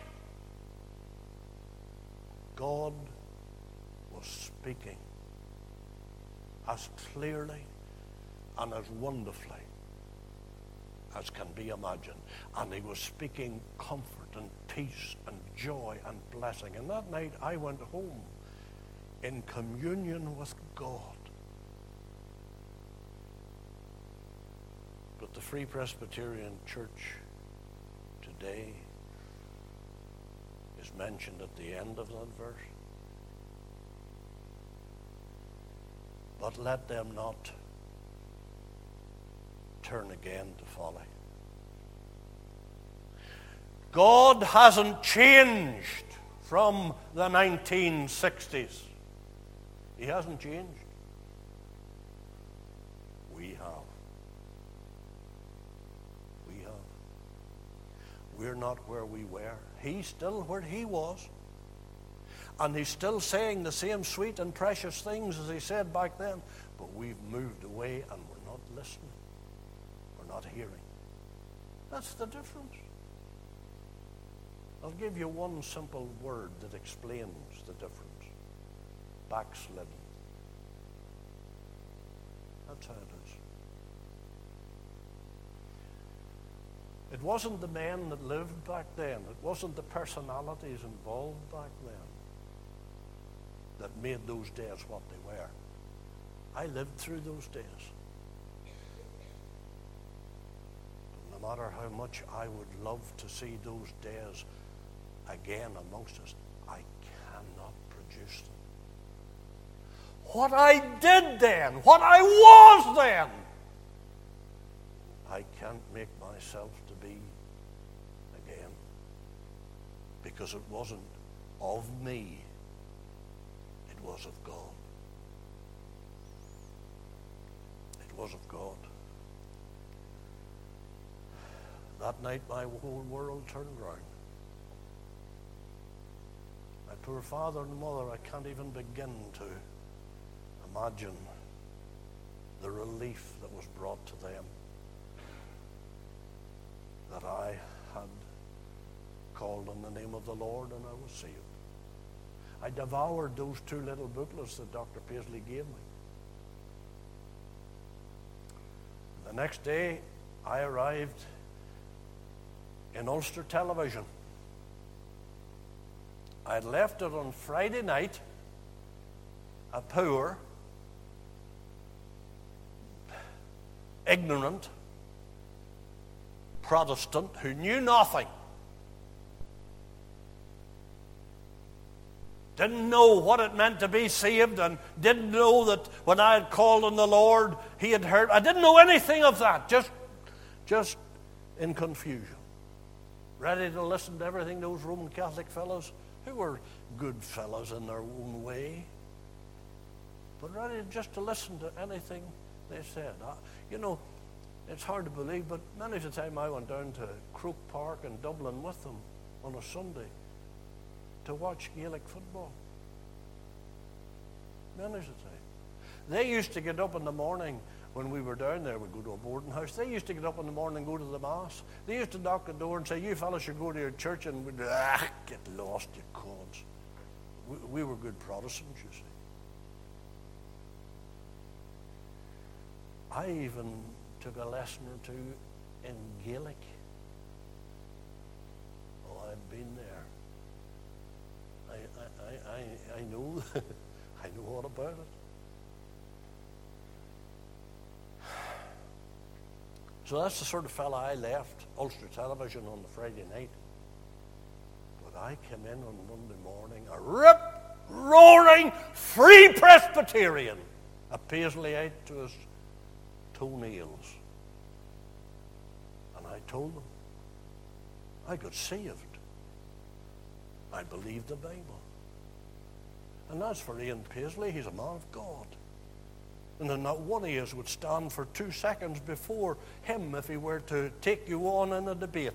God was speaking as clearly and as wonderfully as can be imagined. And he was speaking comfort and peace and joy and blessing. And that night I went home in communion with God. But the Free Presbyterian Church today is mentioned at the end of that verse. But let them not turn again to folly. God hasn't changed from the 1960s. He hasn't changed. We have. We have. We're not where we were. He's still where he was. And he's still saying the same sweet and precious things as he said back then. But we've moved away and we're not listening. We're not hearing. That's the difference. I'll give you one simple word that explains the difference. Backslidden. That's how it is. It wasn't the men that lived back then. It wasn't the personalities involved back then that made those days what they were. I lived through those days. But no matter how much I would love to see those days again amongst us, I cannot produce them. What I did then, what I was then, I can't make myself to be again. Because it wasn't of me, it was of God. It was of God. That night my whole world turned round. My poor father and mother, I can't even begin to imagine the relief that was brought to them that I had called on the name of the Lord and I was saved. I devoured those 2 little booklets that Dr. Paisley gave me. The next day, I arrived in Ulster Television. I had left it on Friday night, a poor, ignorant Protestant who knew nothing, didn't know what it meant to be saved, and didn't know that when I had called on the Lord, He had heard. I didn't know anything of that, just in confusion. Ready to listen to everything those Roman Catholic fellows, who were good fellows in their own way, but ready just to listen to anything they said. It's hard to believe, but many a time I went down to Croke Park in Dublin with them on a Sunday to watch Gaelic football. Many a time. They used to get up in the morning when we were down there. We'd go to a boarding house. They used to get up in the morning and go to the Mass. They used to knock the door and say, "You fellas should go to your church," and we'd get lost, you cods. We were good Protestants, you see. I even took a lesson or two in Gaelic. Oh, I've been there. I know, I know all about it. So that's the sort of fella I left Ulster Television on the Friday night. But I came in on Monday morning, a rip-roaring Free Presbyterian, a Paisleyite to his toenails. And I told them I got saved. I believed the Bible. And as for Ian Paisley, he's a man of God. And then not one of us would stand for 2 seconds before him if he were to take you on in a debate.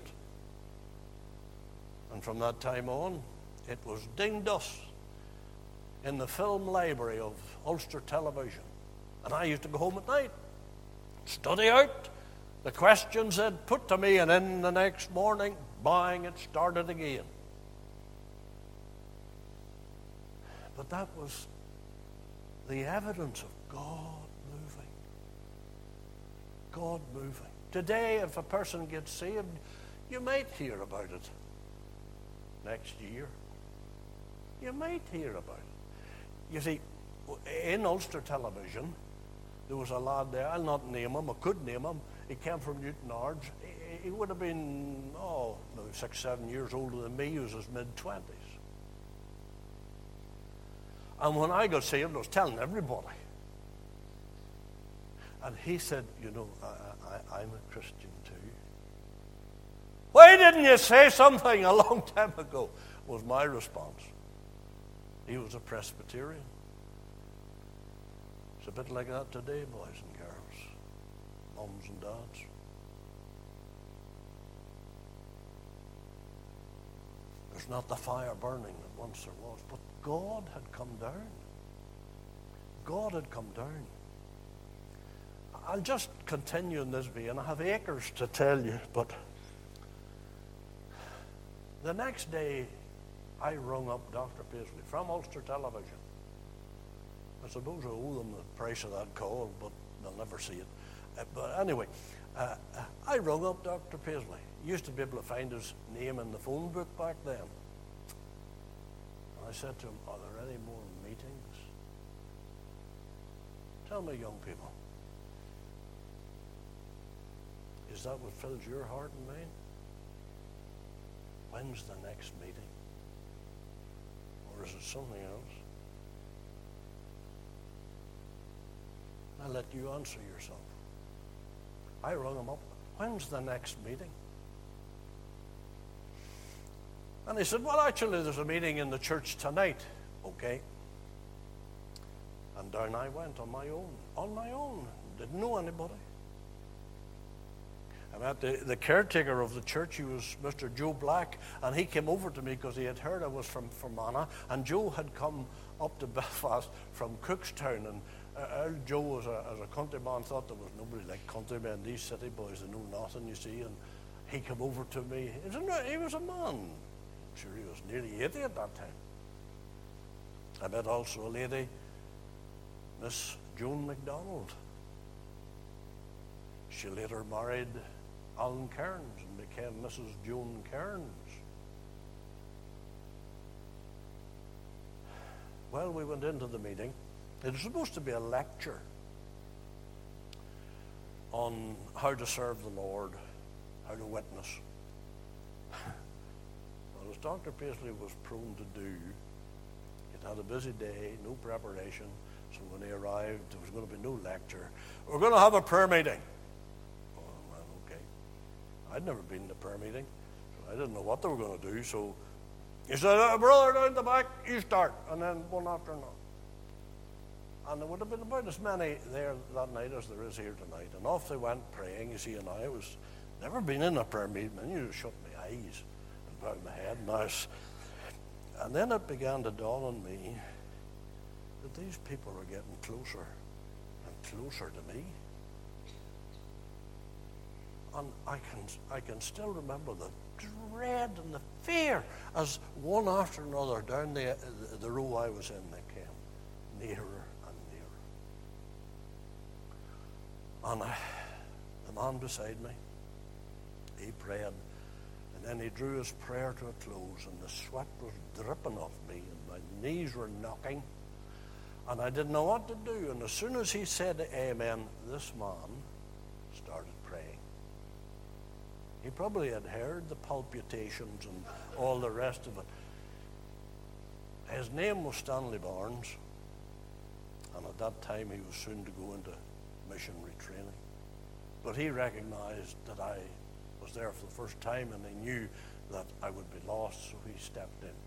And from that time on, it was ding dust in the film library of Ulster Television. And I used to go home at night, study out the questions they'd put to me, and in the next morning, bang, it started again. But that was the evidence of God moving. God moving. Today, if a person gets saved, you might hear about it. Next year, you might hear about it. You see, in Ulster Television, there was a lad there. I'll not name him. I could name him. He came from Newtownards. He would have been, maybe 6, 7 years older than me. He was his mid-20s. And when I got saved, I was telling everybody. And he said, I'm a Christian too. Why didn't you say something a long time ago? Was my response. He was a Presbyterian. It's a bit like that today, boys and girls, mums and dads. There's not the fire burning that once there was, but God had come down. God had come down. I'll just continue in this vein. I have acres to tell you, but the next day I rung up Dr. Paisley from Ulster Television. I suppose I owe them the price of that call, but they'll never see it. But anyway, I rung up Dr. Paisley. Used to be able to find his name in the phone book back then. And I said to him, "Are there any more meetings? Tell me, young people, is that what fills your heart and mind? When's the next meeting? Or is it something else?" I'll let you answer yourself. I rung him up. "When's the next meeting?" And he said, "Well, actually, there's a meeting in the church tonight." Okay. And down I went on my own. Didn't know anybody. I met the caretaker of the church. He was Mr. Joe Black, and he came over to me because he had heard I was from Fermanagh, and Joe had come up to Belfast from Cookstown, and old Joe, as a countryman, thought there was nobody like countrymen. These city boys, they know nothing, you see. And he came over to me. He was a man. I'm sure he was nearly 80 at that time. I met also a lady, Miss Joan MacDonald. She later married Alan Cairns and became Mrs. Joan Cairns. Well, we went into the meeting, It was supposed to be a lecture on how to serve the Lord, how to witness. Well, as Dr. Paisley was prone to do, he'd had a busy day, no preparation, so when he arrived, there was going to be no lecture. We're going to have a prayer meeting. Oh, well, okay. I'd never been to a prayer meeting, so I didn't know what they were going to do, so he said, brother, down the back, you start, and then one after another. And there would have been about as many there that night as there is here tonight. And off they went praying, you see, and I was never been in a prayer meeting, and you just shut my eyes and bowed my head. And then it began to dawn on me that these people are getting closer and closer to me. And I can still remember the dread and the fear as one after another down the row I was in, they came nearer. And the man beside me, he prayed, and then he drew his prayer to a close, and the sweat was dripping off me, and my knees were knocking, and I didn't know what to do. And as soon as he said amen, this man started praying. He probably had heard the palpitations and all the rest of it. His name was Stanley Barnes, and at that time he was soon to go into missionary training. But he recognized that I was there for the first time, and he knew that I would be lost, so he stepped in.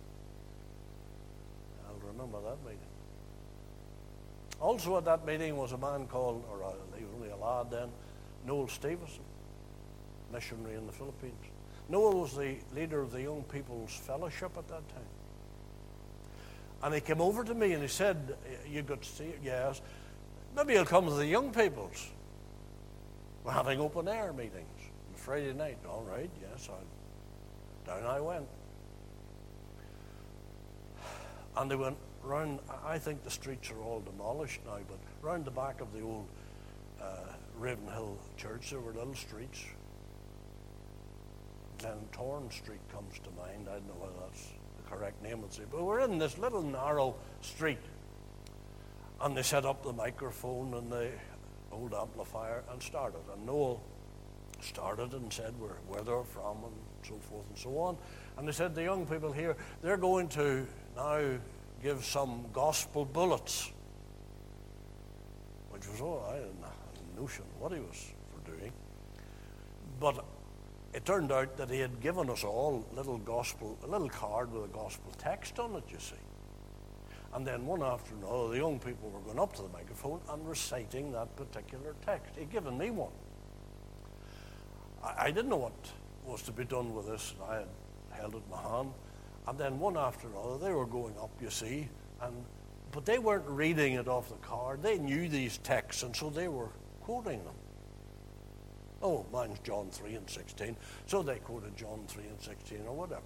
I'll remember that meeting. Also at that meeting was a man called, he was only a lad then, Noel Stevenson, missionary in the Philippines. Noel was the leader of the Young People's Fellowship at that time. And he came over to me and he said, you got to see it? Yes. Maybe you'll come to the young people's. We're having open air meetings on Friday night. All right, yes. Down I went. And they went round, I think the streets are all demolished now, but round the back of the old Ravenhill Church, there were little streets. Glentorn Street comes to mind. I don't know whether that's the correct name. But we're in this little narrow street. And they set up the microphone and the old amplifier and started. And Noel started and said where they're from and so forth and so on. And they said, the young people here, they're going to now give some gospel bullets. Which was, I didn't have a notion what he was for doing. But it turned out that he had given us all a little card with a gospel text on it, you see. And then one after another, the young people were going up to the microphone and reciting that particular text. He'd given me one. I didn't know what was to be done with this, and I had held it in my hand. And then one after another, they were going up, you see, but they weren't reading it off the card. They knew these texts, and so they were quoting them. Oh, mine's John 3:16, so they quoted John 3:16 or whatever.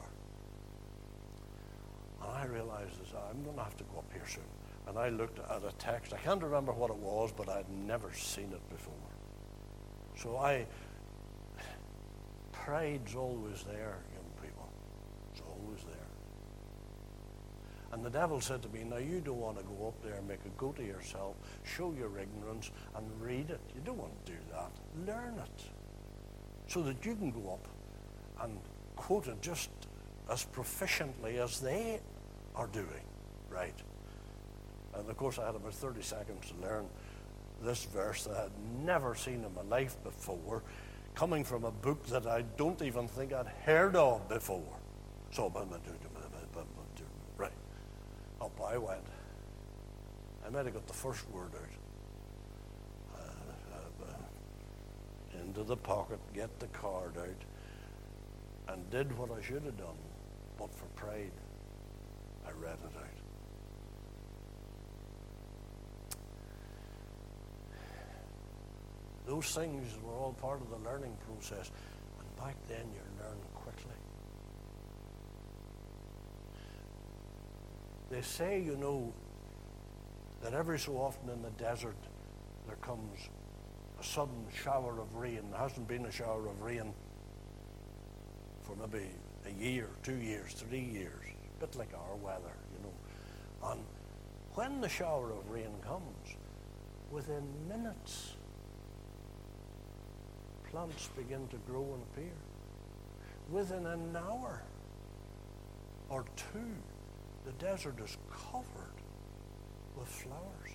And I realized that I'm going to have to go up here soon. And I looked at a text. I can't remember what it was, but I'd never seen it before. So pride's always there, young people. It's always there. And the devil said to me, now you don't want to go up there and make a goat of yourself, show your ignorance, and read it. You don't want to do that. Learn it. So that you can go up and quote it just as proficiently as they are doing, right? And of course I had about 30 seconds to learn this verse that I had never seen in my life before, coming from a book that I don't even think I'd heard of before. So, right, up I went. I might have got the first word out. Into the pocket, get the card out, and did what I should have done, but for pride, I read it out. Those things were all part of the learning process, and back then you learn quickly. They say, you know, that every so often in the desert there comes a sudden shower of rain. There hasn't been a shower of rain for maybe a year, 2 years, 3 years. A bit like our weather, you know. And when the shower of rain comes, within minutes, plants begin to grow and appear. Within an hour or two, the desert is covered with flowers.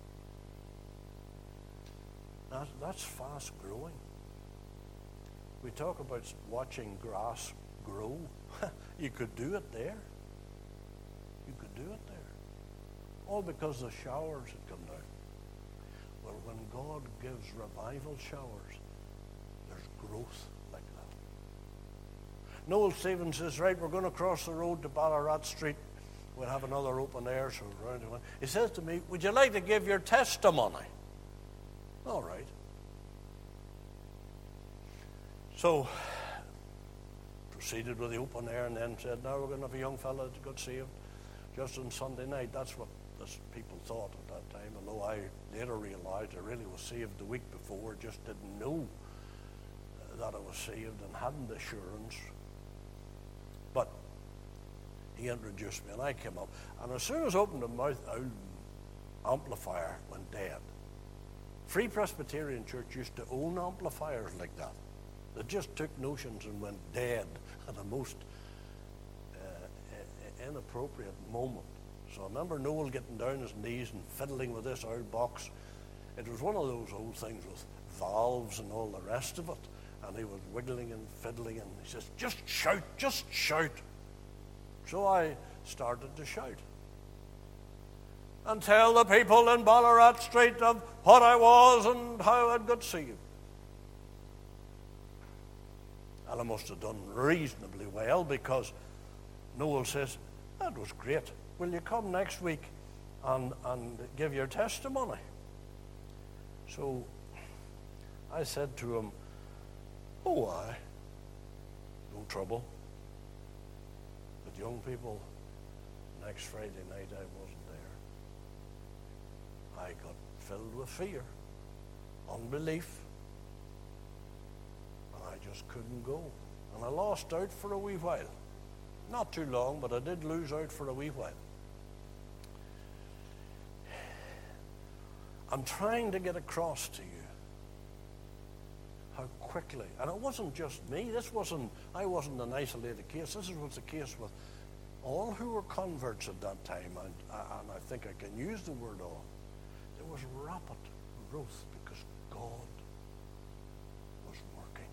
That's fast growing. We talk about watching grass grow. You could do it there. You could do it there. All because the showers had come down. Well, when God gives revival showers, there's growth like that. Noel Stevens says, right, we're going to cross the road to Ballarat Street. We'll have another open air, so round. He says to me, would you like to give your testimony? All right. So, proceeded with the open air and then said, now we're going to have a young fella that got saved just on Sunday night. That's what people thought at that time, although I later realized I really was saved the week before, just didn't know that I was saved and hadn't assurance. But he introduced me and I came up. And as soon as I opened the mouth, amplifier went dead. Free Presbyterian Church used to own amplifiers like that. They just took notions and went dead at a most inappropriate moment. So I remember Noel getting down his knees and fiddling with this old box. It was one of those old things with valves and all the rest of it. And he was wiggling and fiddling and he says, just shout, just shout. So I started to shout. And tell the people in Ballarat Street of what I was and how I'd got saved. And I must have done reasonably well because Noel says, that was great. Will you come next week and give your testimony? So I said to him, oh, aye, no trouble. But young people, next Friday night I wasn't there. I got filled with fear, unbelief, and I just couldn't go. And I lost out for a wee while. Not too long, but I did lose out for a wee while. I'm trying to get across to you how quickly, and it wasn't just me, I wasn't an isolated case, this was the case with all who were converts at that time, and I think I can use the word all. There was rapid growth because God was working.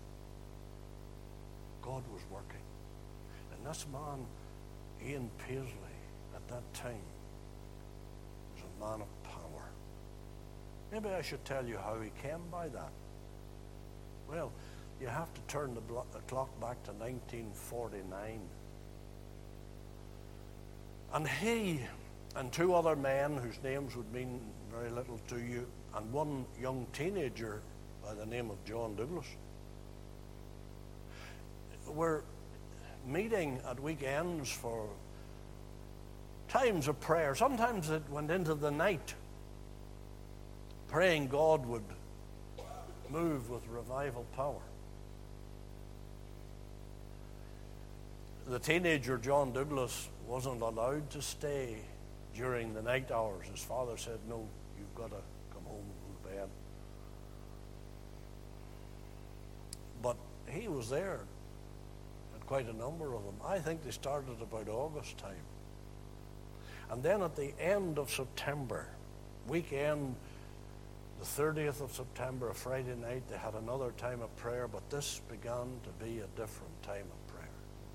God was working. And this man, Ian Paisley, at that time, was a man of power. Maybe I should tell you how he came by that. Well, you have to turn the clock back to 1949. And he and two other men whose names would mean very little to you, and one young teenager by the name of John Douglas, were meeting at weekends for times of prayer. Sometimes it went into the night, praying God would move with revival power. The teenager John Douglas wasn't allowed to stay during the night hours. His father said, no, you've got to come home and go to bed. But he was there, and quite a number of them. I think they started about August time. And then at the end of September, weekend, the 30th of September, a Friday night, they had another time of prayer, but this began to be a different time of prayer.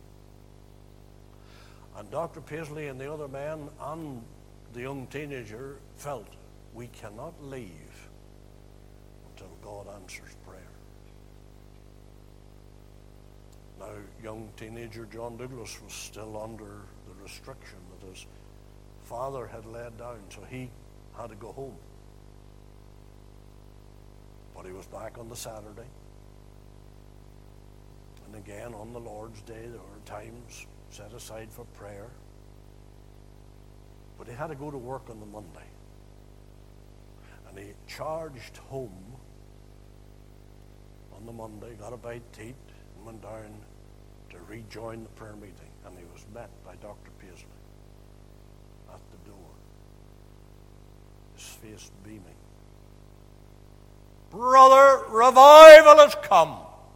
And Dr. Paisley and the other man and the young teenager felt we cannot leave until God answers prayer. Now, young teenager John Douglas was still under the restriction that his father had laid down, so he had to go home. But he was back on the Saturday. And again, on the Lord's Day, there were times set aside for prayer. But he had to go to work on the Monday. And he charged home on the Monday, got a bite to eat, and went down to rejoin the prayer meeting. And he was met by Dr. Paisley at the door. his face beaming. Brother, revival has come.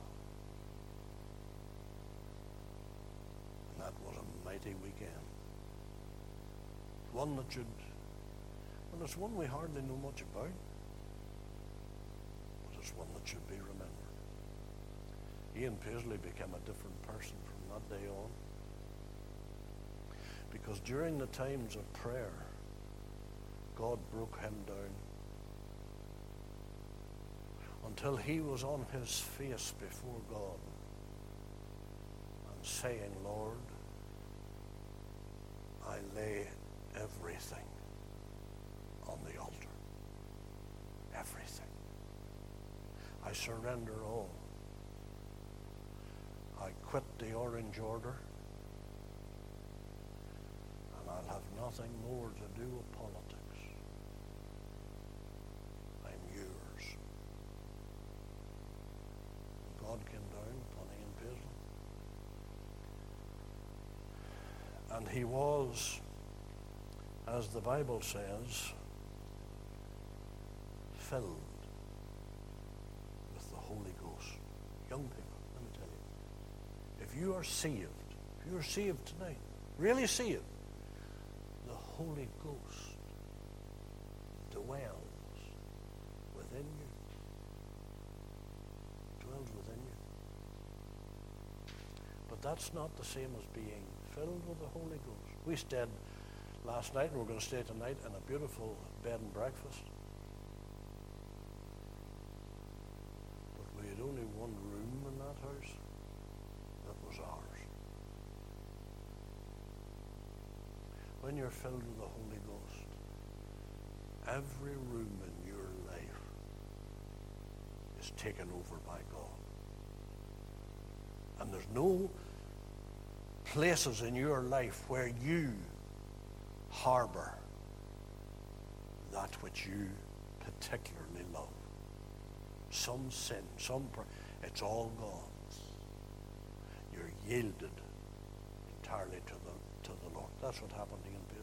And that was a mighty weekend. One that should, well, it's one we hardly know much about, but it's one that should be remembered. Ian Paisley became a different person from that day on, because during the times of prayer, God broke him down until he was on his face before God and saying, Lord, I lay everything on the altar. Everything. I surrender all. I quit the Orange Order, and I'll have nothing more to do with politics. I'm yours. And God came down upon Ian Paisley. And he was, as the Bible says, filled with the Holy Ghost. Young people, let me tell you, if you are saved tonight, really saved, the Holy Ghost dwells within you. Dwells within you. But that's not the same as being filled with the Holy Ghost. We stayed last night, and we're going to stay tonight in a beautiful bed and breakfast. But we had only one room in that house. That was ours. When you're filled with the Holy Ghost, every room in your life is taken over by God. And there's no places in your life where you harbor that which you particularly love. Some sin, it's all gone. You're yielded entirely to the Lord. That's what happened to Ian Paisley.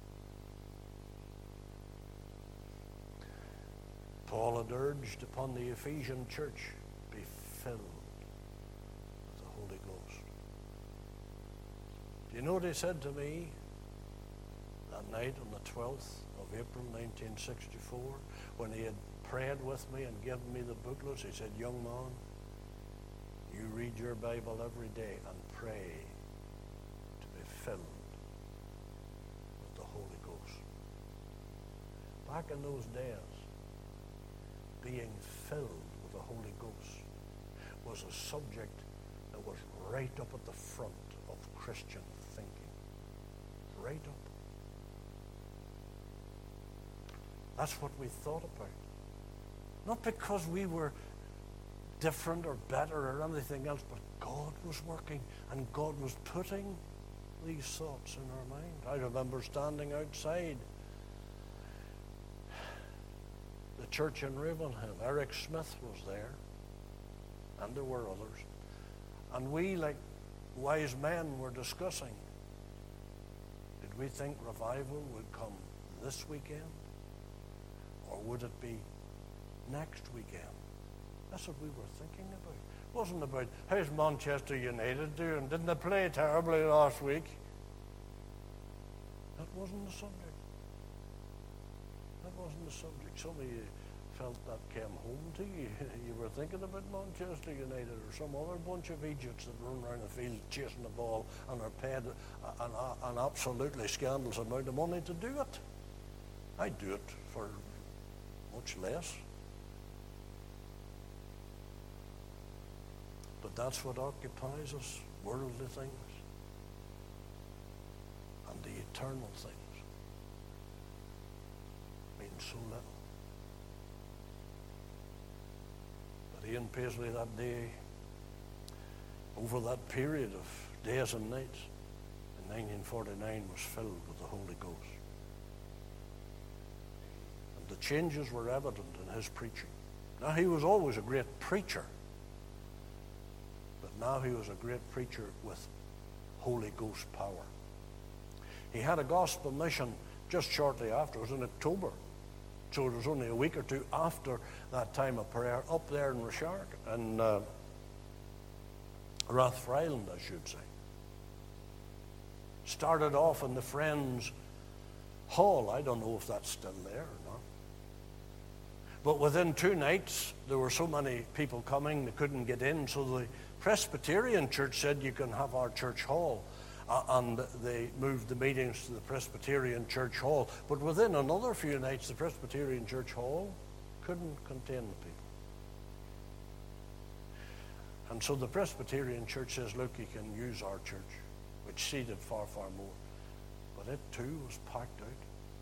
Paul had urged upon the Ephesian church, be filled with the Holy Ghost. Do you know what he said to me that night on the 12th of April 1964 when he had prayed with me and given me the booklets? He said, young man, you read your Bible every day and pray to be filled with the Holy Ghost. Back in those days, being filled with the Holy Ghost was a subject that was right up at the front of Christian thinking. Right up. That's what we thought about. Not because we were different or better or anything else, but God was working and God was putting these thoughts in our mind. I remember standing outside the church in Ravenhill. Eric Smith was there, and there were others. And we, like wise men, were discussing, did we think revival would come this weekend? Or would it be next weekend? That's what we were thinking about. It wasn't about, how's Manchester United doing? Didn't they play terribly last week? That wasn't the subject. That wasn't the subject. Some of you felt that came home to you. You were thinking about Manchester United or some other bunch of idiots that run around the field chasing the ball and are paid an absolutely scandalous amount of money to do it. I'd do it for much less. But that's what occupies us, worldly things and the eternal things mean so little. But Ian Paisley that day, over that period of days and nights in 1949, was filled with the Holy Ghost. And the changes were evident in his preaching. Now, he was always a great preacher, but now he was a great preacher with Holy Ghost power. He had a gospel mission just shortly after. It was in October So it was only a week or two after that time of prayer up there in Rashard, and Rathfriland, I should say. Started off in the Friends Hall. I don't know if that's still there or not. But within 2 nights, there were so many people coming, they couldn't get in. So the Presbyterian Church said, you can have our church hall. And they moved the meetings to the Presbyterian Church Hall. But within another few nights, the Presbyterian Church Hall couldn't contain the people. And so the Presbyterian Church says, look, you can use our church, which seated far, far more. But it too was packed out.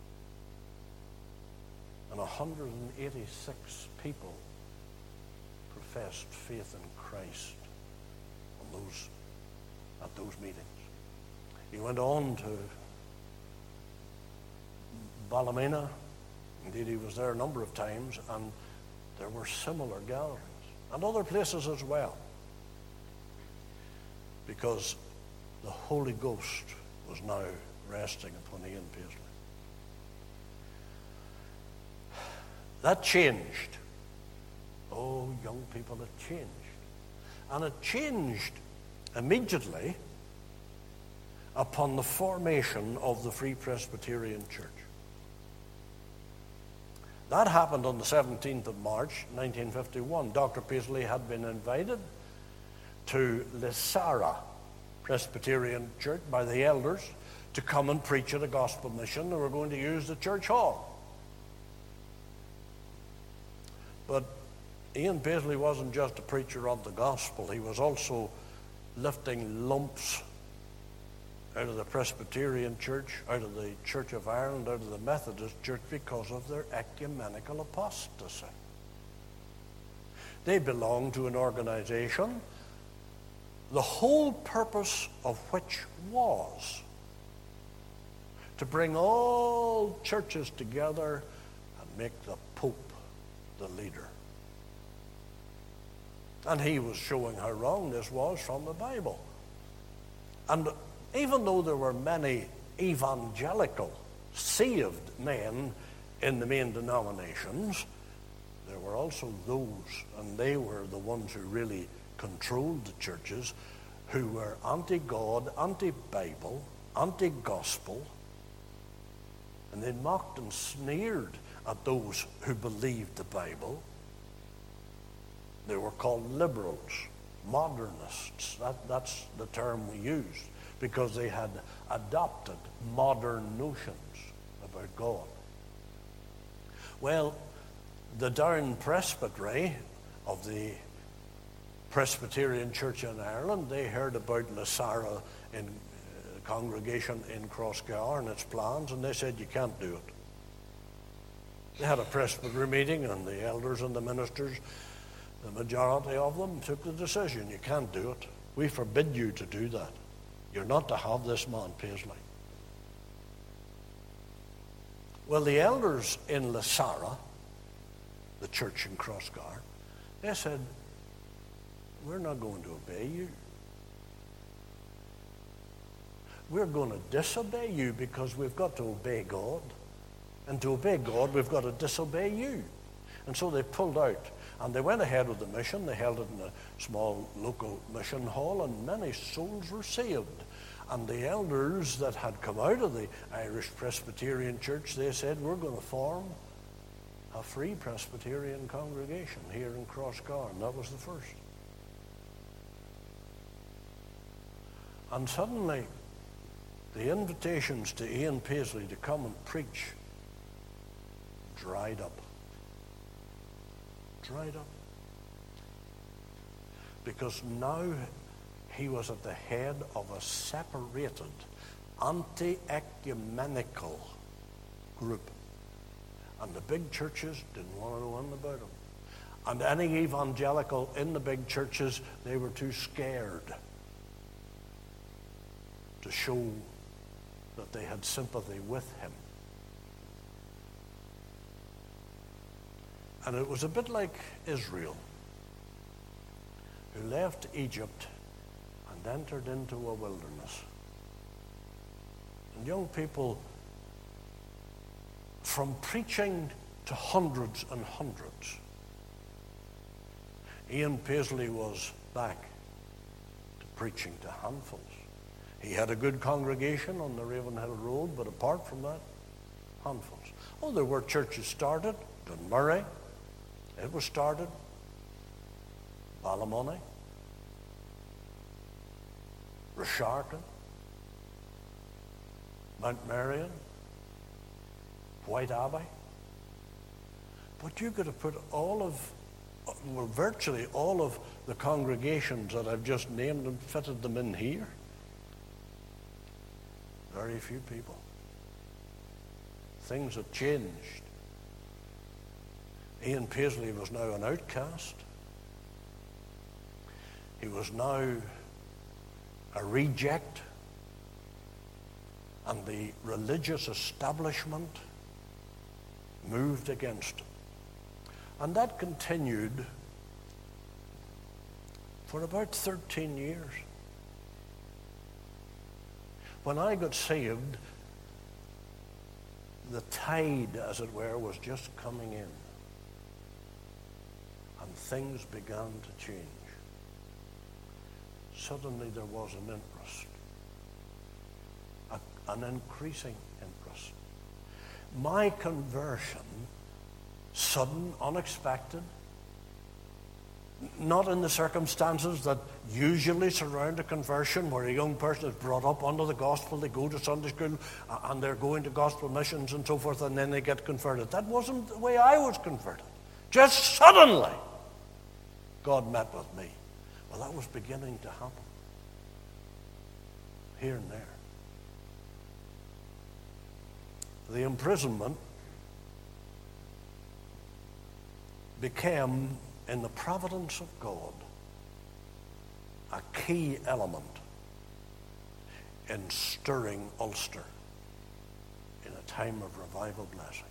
And 186 people professed faith in Christ at those meetings. He went on to Ballymena. Indeed, he was there a number of times, and there were similar gatherings. And other places as well. Because the Holy Ghost was now resting upon Ian Paisley. That changed. Oh, young people, it changed. And it changed immediately upon the formation of the Free Presbyterian Church. That happened on the 17th of March, 1951. Dr. Paisley had been invited to Lissara Presbyterian Church by the elders to come and preach at a gospel mission. They were going to use the church hall. But Ian Paisley wasn't just a preacher of the gospel. He was also lifting lumps out of the Presbyterian Church, out of the Church of Ireland, out of the Methodist Church because of their ecumenical apostasy. They belonged to an organization, the whole purpose of which was to bring all churches together and make the Pope the leader. And he was showing how wrong this was from the Bible. And even though there were many evangelical, saved men in the main denominations, there were also those, and they were the ones who really controlled the churches, who were anti-God, anti-Bible, anti-gospel, and they mocked and sneered at those who believed the Bible. They were called liberals, modernists. That's the term we used, because they had adopted modern notions about God. Well, the Down Presbytery of the Presbyterian Church in Ireland, they heard about Lissara in congregation in Crossgar and its plans, and they said, you can't do it. They had a presbytery meeting, and the elders and the ministers, the majority of them, took the decision, you can't do it. We forbid you to do that. You're not to have this man, Paisley. Well, the elders in Lissara, the church in Crossgar, they said, we're not going to obey you. We're going to disobey you because we've got to obey God. And to obey God, we've got to disobey you. And so they pulled out. And they went ahead with the mission. They held it in a small local mission hall, and many souls were saved. And the elders that had come out of the Irish Presbyterian Church, they said, we're going to form a Free Presbyterian congregation here in Crossgar. And that was the first. And suddenly, the invitations to Ian Paisley to come and preach dried up. Dried up. Because now he was at the head of a separated, anti-ecumenical group. And the big churches didn't want to know anything about him. And any evangelical in the big churches, they were too scared to show that they had sympathy with him. And it was a bit like Israel, who left Egypt and entered into a wilderness. And young people, from preaching to hundreds and hundreds. Ian Paisley was back to preaching to handfuls. He had a good congregation on the Ravenhill Road, but apart from that, handfuls. Oh, there were churches started. Dunmurray, it was started. Ballymoney, Resharkin, Mount Marion, White Abbey. But you could have put virtually all of the congregations that I've just named and fitted them in here. Very few people. Things had changed. Ian Paisley was now an outcast. He was now a reject, and the religious establishment moved against him. And that continued for about 13 years. When I got saved, the tide, as it were, was just coming in. And things began to change. Suddenly there was an interest, an increasing interest. My conversion, sudden, unexpected, not in the circumstances that usually surround a conversion, where a young person is brought up under the gospel, they go to Sunday school, and they're going to gospel missions and so forth, and then they get converted. That wasn't the way I was converted. Just suddenly, God met with me. Well, that was beginning to happen, here and there. The imprisonment became, in the providence of God, a key element in stirring Ulster in a time of revival blessing.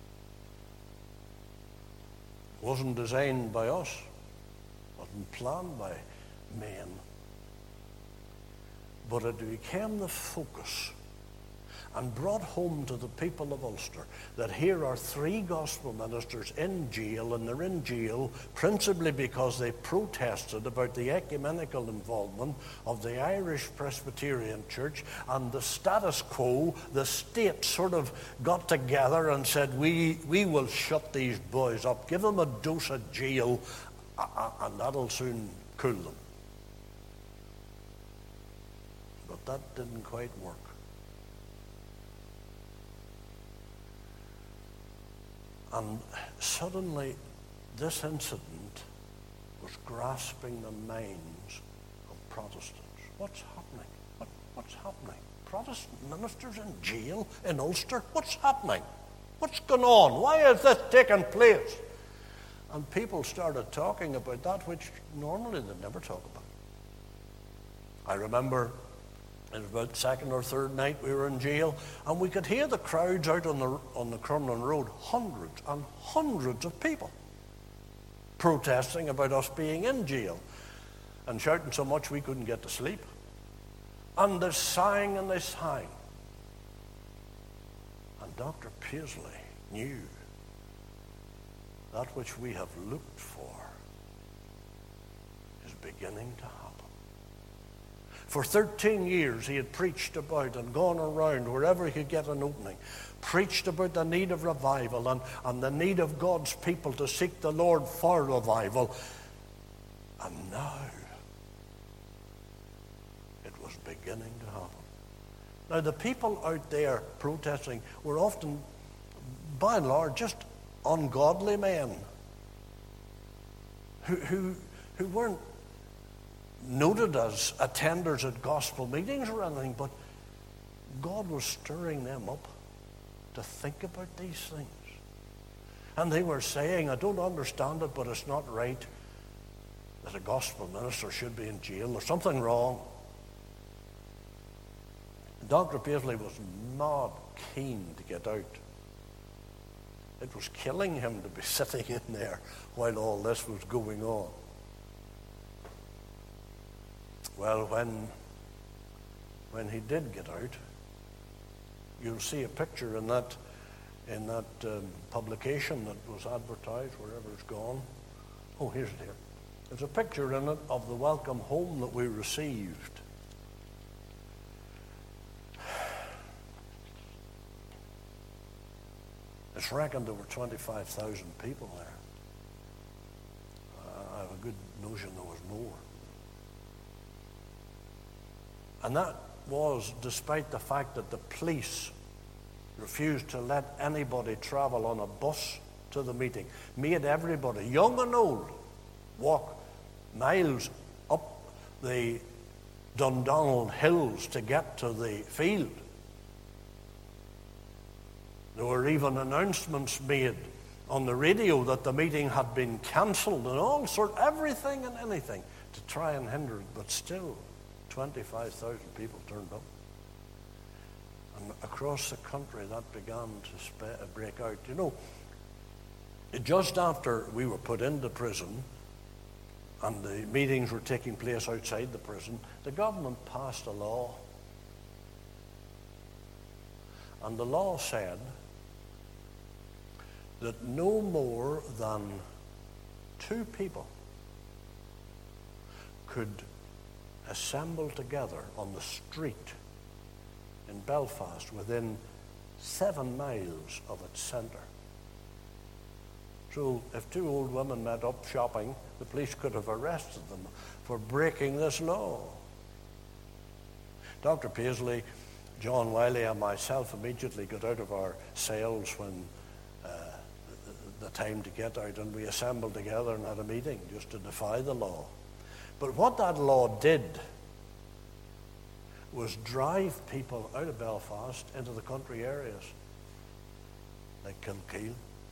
It wasn't designed by us, wasn't planned by men, but it became the focus and brought home to the people of Ulster that here are 3 gospel ministers in jail, and they're in jail principally because they protested about the ecumenical involvement of the Irish Presbyterian Church, and the status quo, the state sort of got together and said, we will shut these boys up, give them a dose of jail, and that'll soon cool them. But that didn't quite work. And suddenly, this incident was grasping the minds of Protestants. What's happening? What's happening? Protestant ministers in jail in Ulster? What's happening? What's going on? Why is this taking place? And people started talking about that which normally they'd never talk about. I remember it was about second or third night we were in jail, and we could hear the crowds out on the Crumlin Road, hundreds and hundreds of people protesting about us being in jail and shouting so much we couldn't get to sleep. And they sang and they sang. And Dr. Paisley knew that which we have looked for is beginning to happen. For 13 years he had preached about and gone around wherever he could get an opening, preached about the need of revival and the need of God's people to seek the Lord for revival. And now it was beginning to happen. Now the people out there protesting were often, by and large, just ungodly men who weren't noted as attenders at gospel meetings or anything, but God was stirring them up to think about these things. And they were saying, I don't understand it, but it's not right that a gospel minister should be in jail. There's something wrong. Dr. Paisley was not keen to get out. It was killing him to be sitting in there while all this was going on. Well, when he did get out, you'll see a picture in that in that publication that was advertised wherever it's gone. Oh, here's it here. There's a picture in it of the welcome home that we received. It's reckoned there were 25,000 people there. I have a good notion there was more. And that was despite the fact that the police refused to let anybody travel on a bus to the meeting, made everybody, young and old, walk miles up the Dundonald Hills to get to the field. There were even announcements made on the radio that the meeting had been cancelled and all sorts, everything and anything to try and hinder it, but still 25,000 people turned up. And across the country that began to break out. You know, just after we were put into prison and the meetings were taking place outside the prison, the government passed a law. And the law said that no more than 2 people could assemble together on the street in Belfast within 7 miles of its centre. So if 2 old women met up shopping, the police could have arrested them for breaking this law. Dr. Paisley, John Wiley and myself immediately got out of our cells when the time to get out, and we assembled together and had a meeting just to defy the law. But what that law did was drive people out of Belfast into the country areas, like Kilkeel.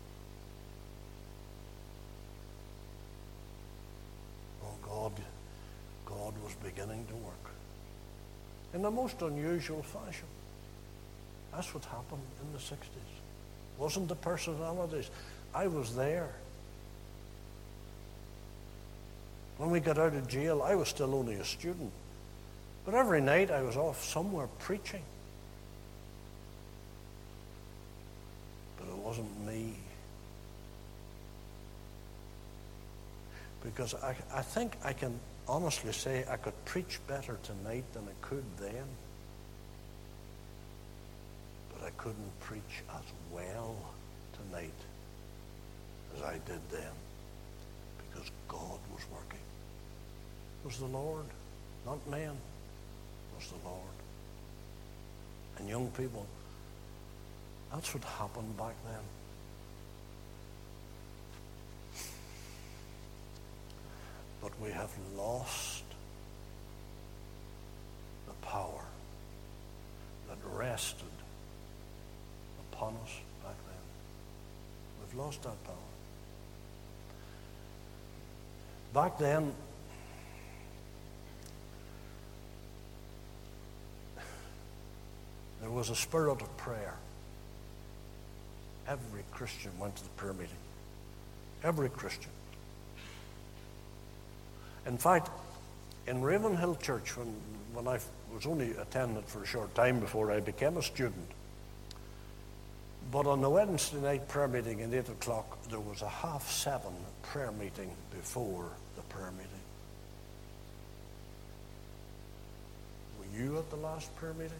Oh, God was beginning to work in a most unusual fashion. That's what happened in the 60s. Wasn't the personalities. I was there. When we got out of jail, I was still only a student. But every night I was off somewhere preaching. But it wasn't me. Because I think I can honestly say I could preach better tonight than I could then. But I couldn't preach as well tonight as I did then. Because God was working. It was the Lord, not men. It was the Lord. And young people, that's what happened back then. But we have lost the power that rested upon us back then. We've lost that power. Back then, there was a spirit of prayer. Every Christian went to the prayer meeting. Every Christian. In fact, in Ravenhill Church, when I was only attending it for a short time before I became a student, but on the Wednesday night prayer meeting at 8 o'clock, there was a 7:30 prayer meeting before the prayer meeting. Were you at the last prayer meeting?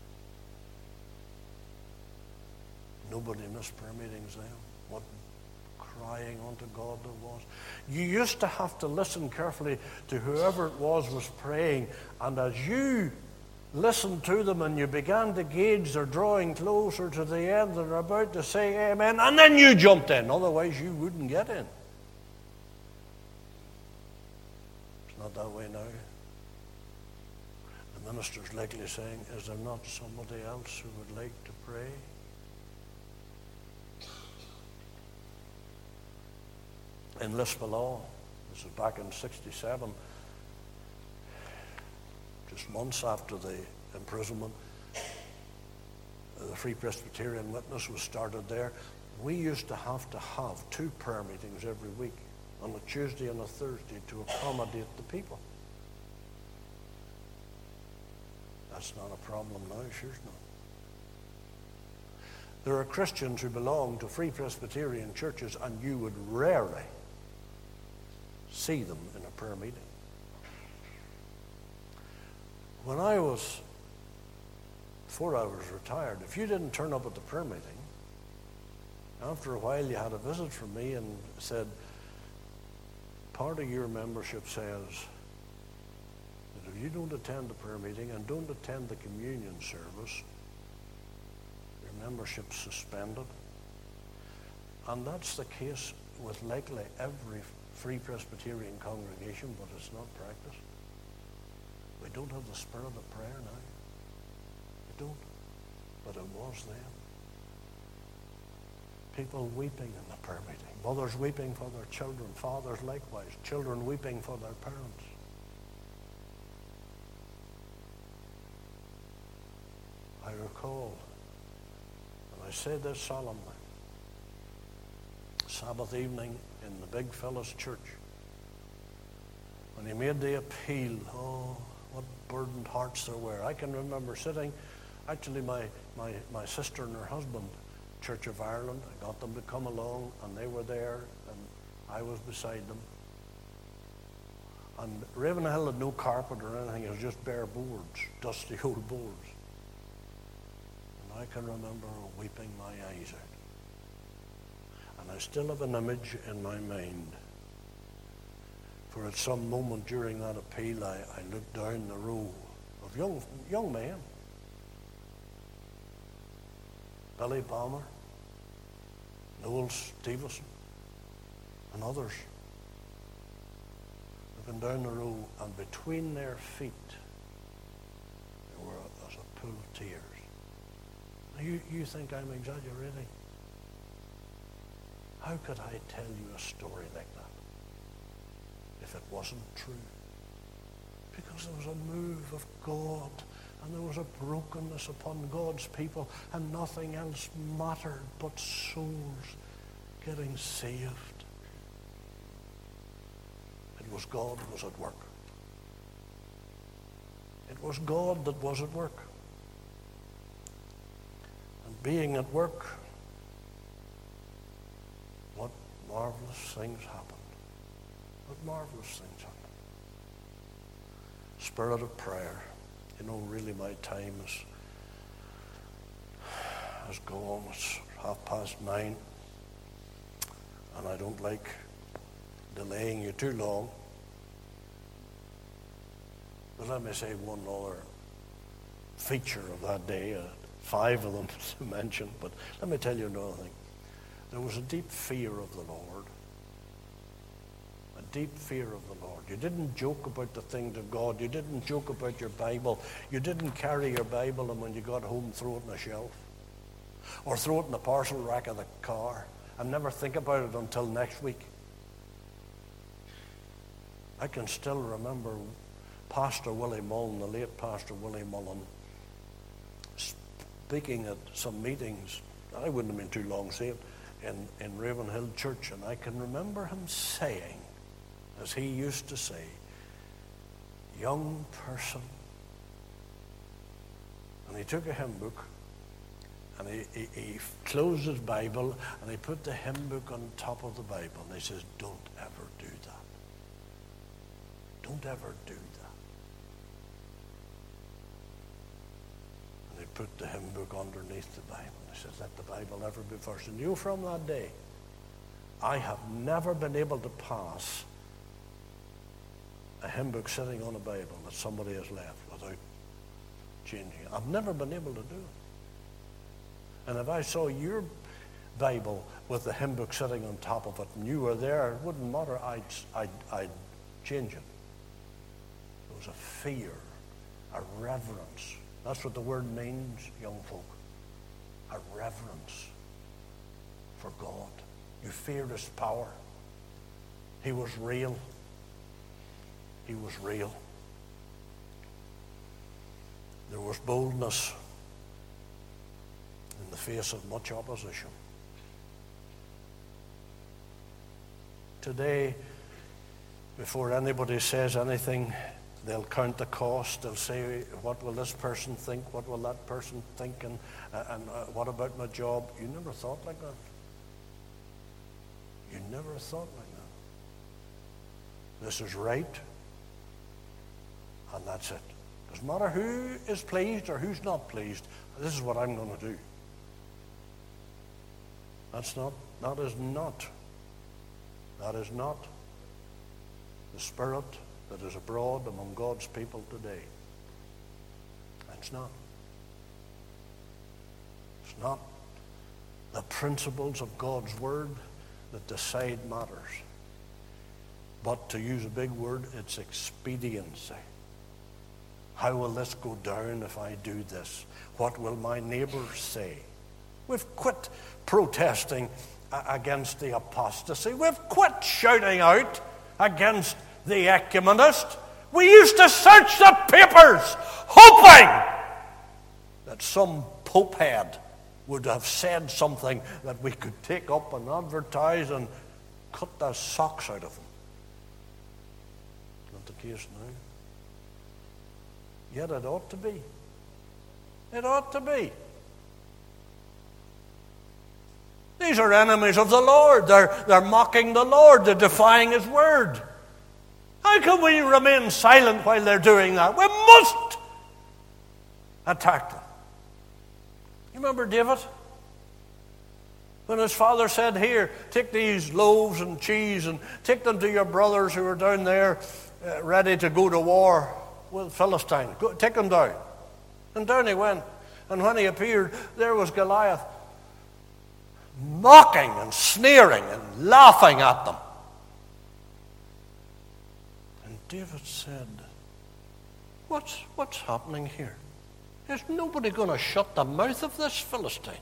Nobody missed prayer meetings then. What crying unto God there was. You used to have to listen carefully to whoever it was praying, and as you listened to them and you began to gauge they're drawing closer to the end, they're about to say amen, and then you jumped in. Otherwise you wouldn't get in. It's not that way now. The minister's likely saying, is there not somebody else who would like to pray? In Lisbon, this is back in 1967, just months after the imprisonment, the Free Presbyterian Witness was started there. We used to have 2 prayer meetings every week, on a Tuesday and a Thursday, to accommodate the people. That's not a problem now, sure it's There are Christians who belong to Free Presbyterian churches, and you would rarely see them in a prayer meeting. When I was 4 hours retired, if you didn't turn up at the prayer meeting, after a while you had a visit from me and said, part of your membership says that if you don't attend the prayer meeting and don't attend the communion service, your membership's suspended. And that's the case with likely every Free Presbyterian congregation, but it's not practiced. We don't have the spirit of prayer now. We don't. But it was then. People weeping in the prayer meeting. Mothers weeping for their children. Fathers likewise. Children weeping for their parents. I recall, and I say this solemnly, Sabbath evening in the big fella's church, when he made the appeal, oh, what burdened hearts there were. I can remember sitting, actually my sister and her husband, Church of Ireland, I got them to come along, and they were there, and I was beside them. And Ravenhill had no carpet or anything, it was just bare boards, dusty old boards. And I can remember weeping my eyes out. And I still have an image in my mind. For at some moment during that appeal, I looked down the row of young men. Billy Palmer, Noel Stevenson, and others. Looking down the row, and between their feet, there was a pool of tears. Now, you think I'm exaggerating? How could I tell you a story like that if it wasn't true? Because there was a move of God, and there was a brokenness upon God's people, and nothing else mattered but souls getting saved. It was God that was at work. It was God that was at work. And being at work, what marvelous things happened. What marvelous things happened. Spirit of prayer. You know, really my time has gone. It's 9:30, and I don't like delaying you too long. But let me say one other feature of that day. 5 of them to mention, but let me tell you another thing. There was a deep fear of the Lord. A deep fear of the Lord. You didn't joke about the things of God. You didn't joke about your Bible. You didn't carry your Bible and when you got home throw it on a shelf. Or throw it in the parcel rack of the car and never think about it until next week. I can still remember Pastor Willie Mullen, the late Pastor Willie Mullen, speaking at some meetings. I wouldn't have been too long saying in Ravenhill Church, and I can remember him saying, as he used to say, young person. And he took a hymn book and he closed his Bible and he put the hymn book on top of the Bible and he says, don't ever do that. Don't ever do that. And he put the hymn book underneath the Bible. He says, let the Bible ever be first. And you, from that day, I have never been able to pass a hymn book sitting on a Bible that somebody has left without changing it. I've never been able to do it. And if I saw your Bible with the hymn book sitting on top of it and you were there, it wouldn't matter, I'd change it. There was a fear, a reverence. That's what the word means, young folk. A reverence for God. You feared his power. He was real. He was real. There was boldness in the face of much opposition. Today, before anybody says anything, They'll count the cost. They'll say, what will this person think? What will that person think? And what about my job? You never thought like that. You never thought like that. This is right. And that's it. Doesn't matter who is pleased or who's not pleased. This is what I'm going to do. That is not the spirit that is abroad among God's people today. It's not. It's not the principles of God's word that decide matters. But to use a big word, it's expediency. How will this go down if I do this? What will my neighbours say? We've quit protesting against the apostasy. We've quit shouting out against the ecumenist. We used to search the papers hoping that some popehead would have said something that we could take up and advertise and cut the socks out of them. Not the case now. Yet it ought to be. It ought to be. These are enemies of the Lord. They're mocking the Lord. They're defying His word. How can we remain silent while they're doing that? We must attack them. You remember David? When his father said, here, take these loaves and cheese and take them to your brothers who are down there ready to go to war with Philistine. Go, take them down. And down he went. And when he appeared, there was Goliath mocking and sneering and laughing at them. And David said, what's happening here? Is nobody going to shut the mouth of this Philistine?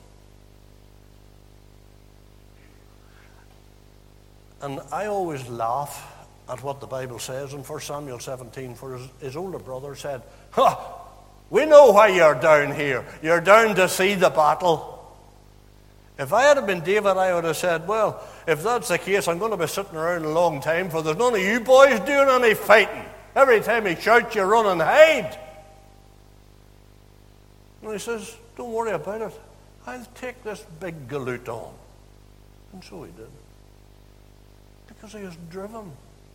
And I always laugh at what the Bible says in 1 Samuel 17, for his older brother said, we know why you're down here. You're down to see the battle. If I had been David, I would have said, well, if that's the case, I'm going to be sitting around a long time, for there's none of you boys doing any fighting. Every time he shouts, you run and hide. And he says, don't worry about it. I'll take this big galoot on. And so he did. Because he was driven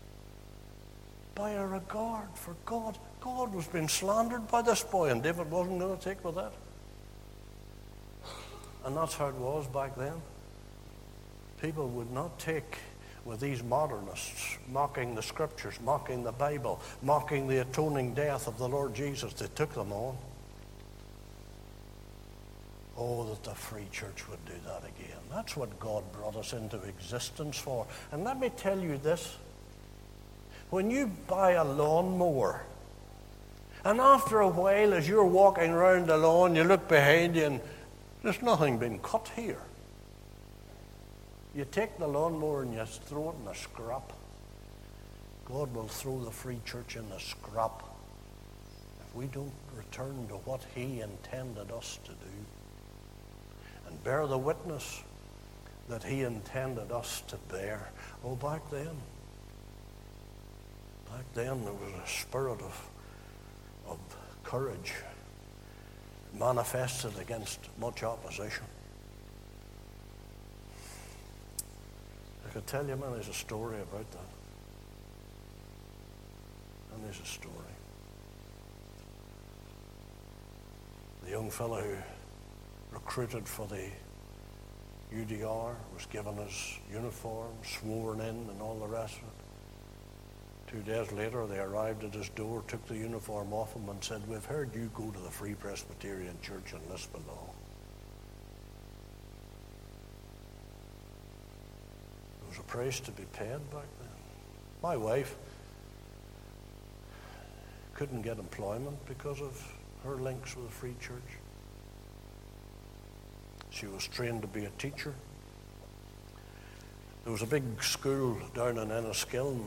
by a regard for God. God was being slandered by this boy, and David wasn't going to take with that. And that's how it was back then. People would not take with these modernists mocking the scriptures, mocking the Bible, mocking the atoning death of the Lord Jesus. They took them on. Oh, that the free church would do that again. That's what God brought us into existence for. And let me tell you this. When you buy a lawnmower, and after a while as you're walking around the lawn, you look behind you and there's nothing been cut here. You take the lawnmower and you throw it in the scrap. God will throw the free church in the scrap if we don't return to what He intended us to do and bear the witness that He intended us to bear. Oh, back then there was a spirit of courage manifested against much opposition. I could tell you, man, there's a story about that. And there's a story. The young fellow who recruited for the UDR was given his uniform, sworn in, and all the rest of it. 2 days later, they arrived at his door, took the uniform off him, and said, we've heard you go to the Free Presbyterian Church in Lisbon. There was a price to be paid back then. My wife couldn't get employment because of her links with the Free Church. She was trained to be a teacher. There was a big school down in Enniskillen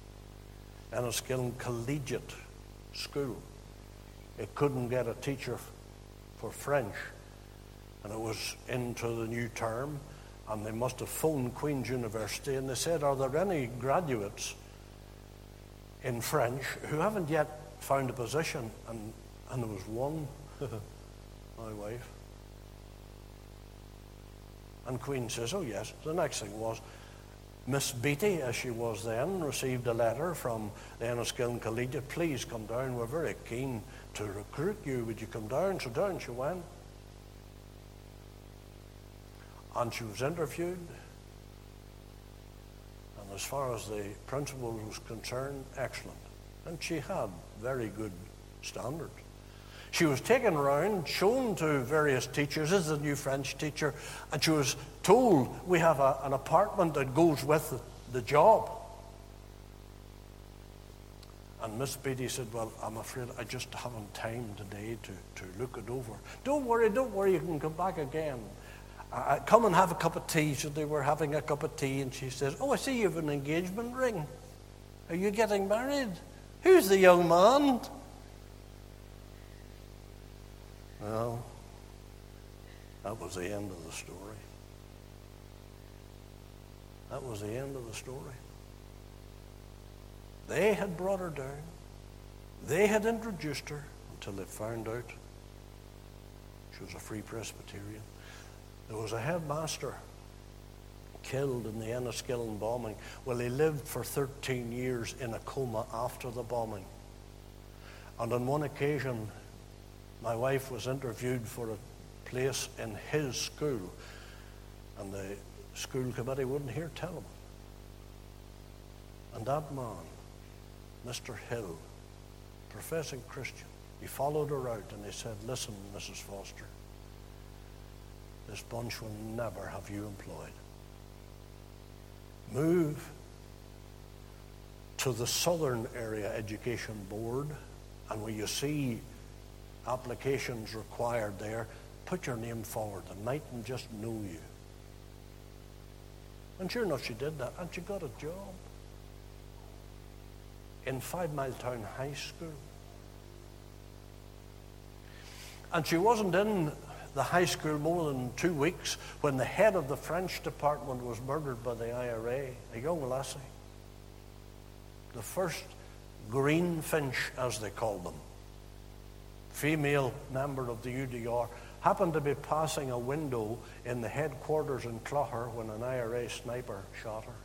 Collegiate School. It couldn't get a teacher for French, and it was into the new term, and they must have phoned Queen's University, and they said, are there any graduates in French who haven't yet found a position, and there was one, my wife. And Queen says, oh yes. The next thing was, Miss Beattie, as she was then, received a letter from the Enniskillen Collegiate. Please come down. We're very keen to recruit you. Would you come down? So down she went. And she was interviewed. And as far as the principal was concerned, excellent. And she had very good standards. She was taken around, shown to various teachers. This is a new French teacher. And she was told, we have an apartment that goes with the job. And Miss Beattie said, well, I'm afraid I just haven't time today to look it over. Don't worry, you can come back again. Come and have a cup of tea. So they were having a cup of tea, and she says, oh, I see you have an engagement ring. Are you getting married? Who's the young man? Well, that was the end of the story. That was the end of the story. They had brought her down. They had introduced her until they found out she was a Free Presbyterian. There was a headmaster killed in the Enniskillen bombing. Well, he lived for 13 years in a coma after the bombing. And on one occasion, my wife was interviewed for a place in his school, and the school committee wouldn't hear tell him. And that man, Mr. Hill, professing Christian, he followed her out and he said, listen, Mrs. Foster, this bunch will never have you employed. Move to the Southern Area Education Board, and when you see applications required there, put your name forward. They mightn't just know you. And sure enough, she did that, and she got a job in 5 Mile Town High School. And she wasn't in the high school more than 2 weeks when the head of the French department was murdered by the IRA, a young lassie. The first greenfinch, as they called them, female member of the UDR, happened to be passing a window in the headquarters in Clogher when an IRA sniper shot her.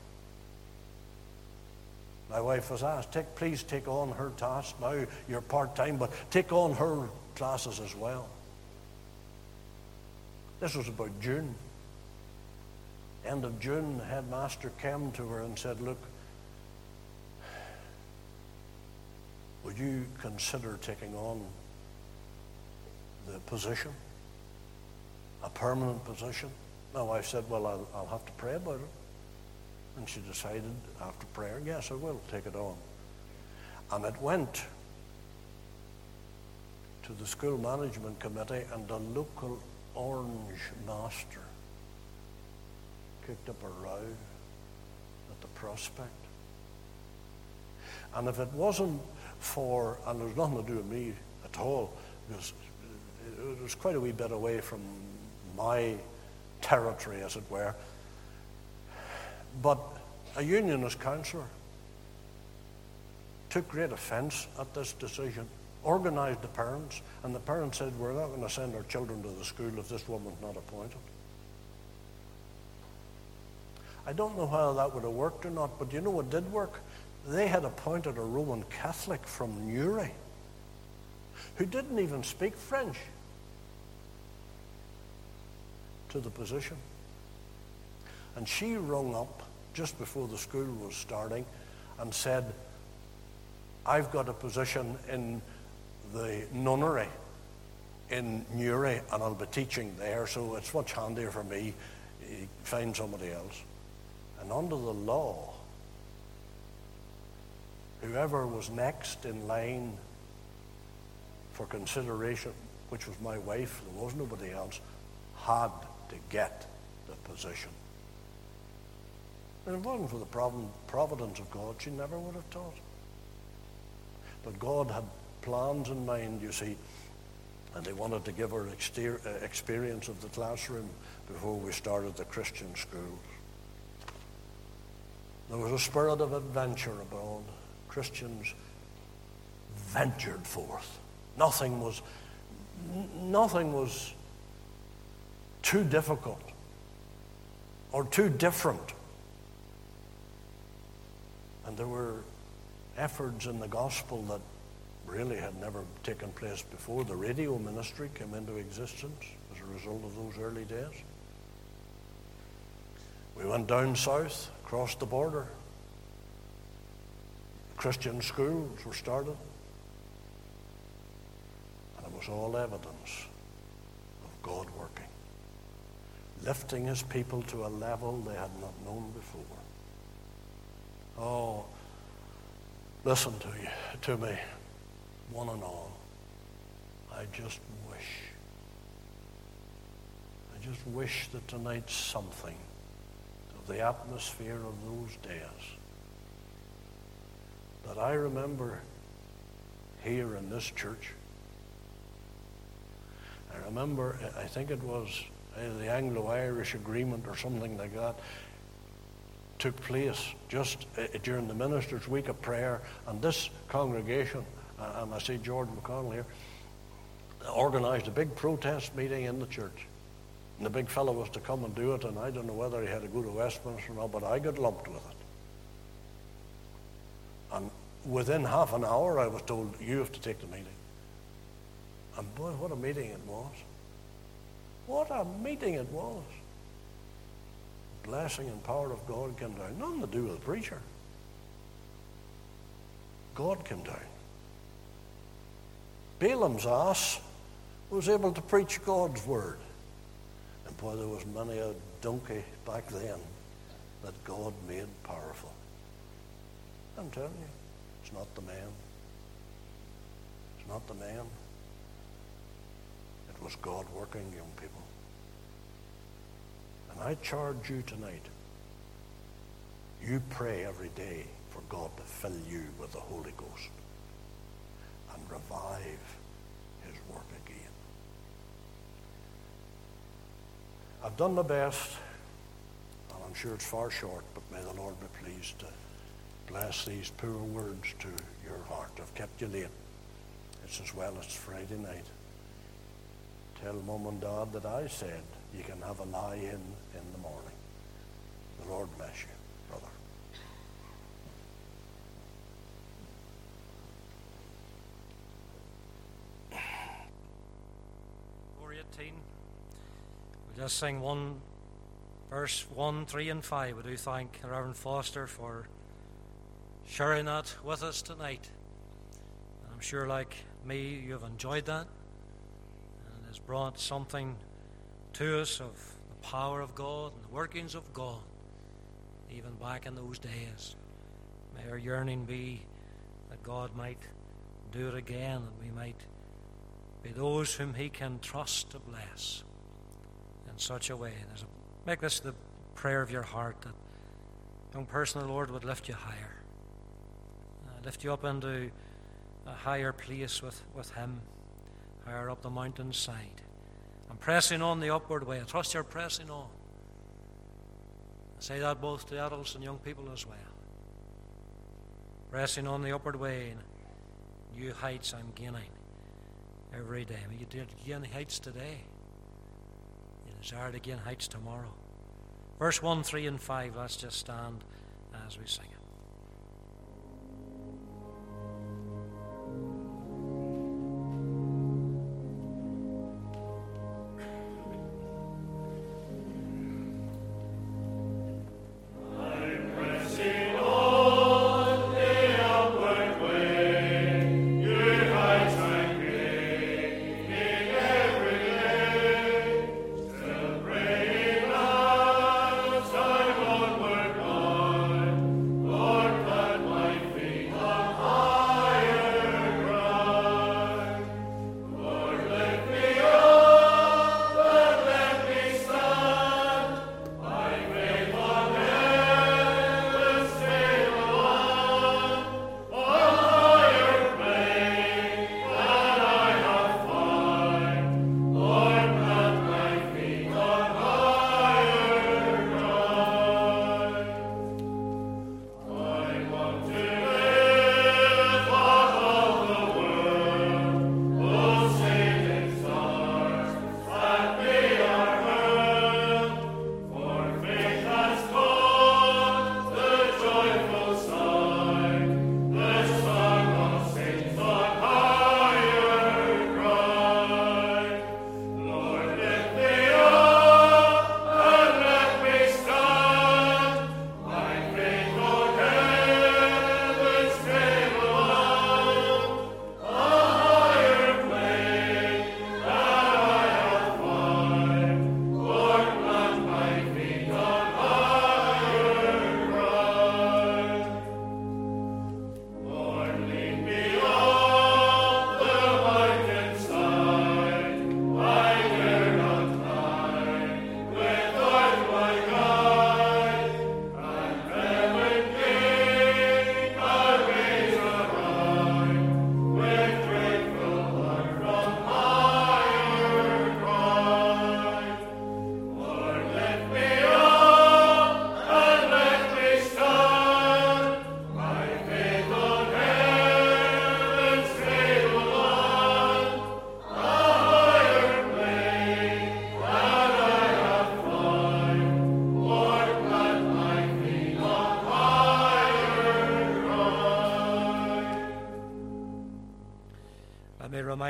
My wife was asked, please take on her task. Now you're part-time, but take on her classes as well. This was about June. End of June, the headmaster came to her and said, look, would you consider taking on the position, a permanent position? My wife said, well, I'll have to pray about it. And she decided after prayer, yes, I will take it on. And it went to the school management committee, and the local orange master kicked up a row at the prospect. And if it wasn't for, and there's nothing to do with me at all, because it was quite a wee bit away from my territory, as it were, but a unionist councillor took great offence at this decision, organised the parents, and the parents said, we're not going to send our children to the school if this woman's not appointed. I don't know whether that would have worked or not, but you know what did work? They had appointed a Roman Catholic from Newry who didn't even speak French to the position. And she rung up just before the school was starting and said, I've got a position in the nunnery in Newry and I'll be teaching there, so it's much handier for me. Find somebody else. And under the law, whoever was next in line for consideration, which was my wife, there was nobody else, had to get the position. And if it wasn't for the providence of God, she never would have taught. But God had plans in mind, you see, and He wanted to give her experience of the classroom before we started the Christian schools. There was a spirit of adventure abroad. Christians ventured forth. Nothing was too difficult or too different. And there were efforts in the gospel that really had never taken place before. The radio ministry came into existence as a result of those early days. We went down south, across the border. Christian schools were started. And it was all evidence of God working, lifting his people to a level they had not known before. Oh, listen to me, one and all. I just wish that tonight something of the atmosphere of those days that I remember here in this church. I remember, I think it was the Anglo-Irish Agreement or something like that, took place just during the Ministers' Week of Prayer, and this congregation, and I see George McConnell here, organised a big protest meeting in the church. And the big fellow was to come and do it, and I don't know whether he had to go to Westminster or not, but I got lumped with it. And within half an hour, I was told, you have to take the meeting. And boy, what a meeting it was. What a meeting it was. The blessing and power of God came down. Nothing to do with the preacher. God came down. Balaam's ass was able to preach God's word. And boy, there was many a donkey back then that God made powerful. I'm telling you, it's not the man. It's not the man. It was God working, young people. And I charge you tonight, you pray every day for God to fill you with the Holy Ghost and revive his work again. I've done my best, and I'm sure it's far short, but may the Lord be pleased to bless these poor words to your heart. I've kept you late. It's as well as Friday night. Tell Mum and Dad that I said you can have a lie-in the morning. The Lord bless you, brother. Over 18. We'll just sing verse 1, 3, and 5. We do thank Reverend Foster for sharing that with us tonight. And I'm sure, like me, you've enjoyed that. And has brought something to us of the power of God and the workings of God, even back in those days. May our yearning be that God might do it again, and we might be those whom he can trust to bless in such a way. Make this the prayer of your heart, that young person, the Lord would lift you higher, lift you up into a higher place with him, higher up the mountainside. And pressing on the upward way. I trust you're pressing on. I say that both to adults and young people as well. Pressing on the upward way. New heights I'm gaining every day. May you dare to gain heights today. You desire to gain heights tomorrow. Verse 1, 3, and 5. Let's just stand as we sing it. Oh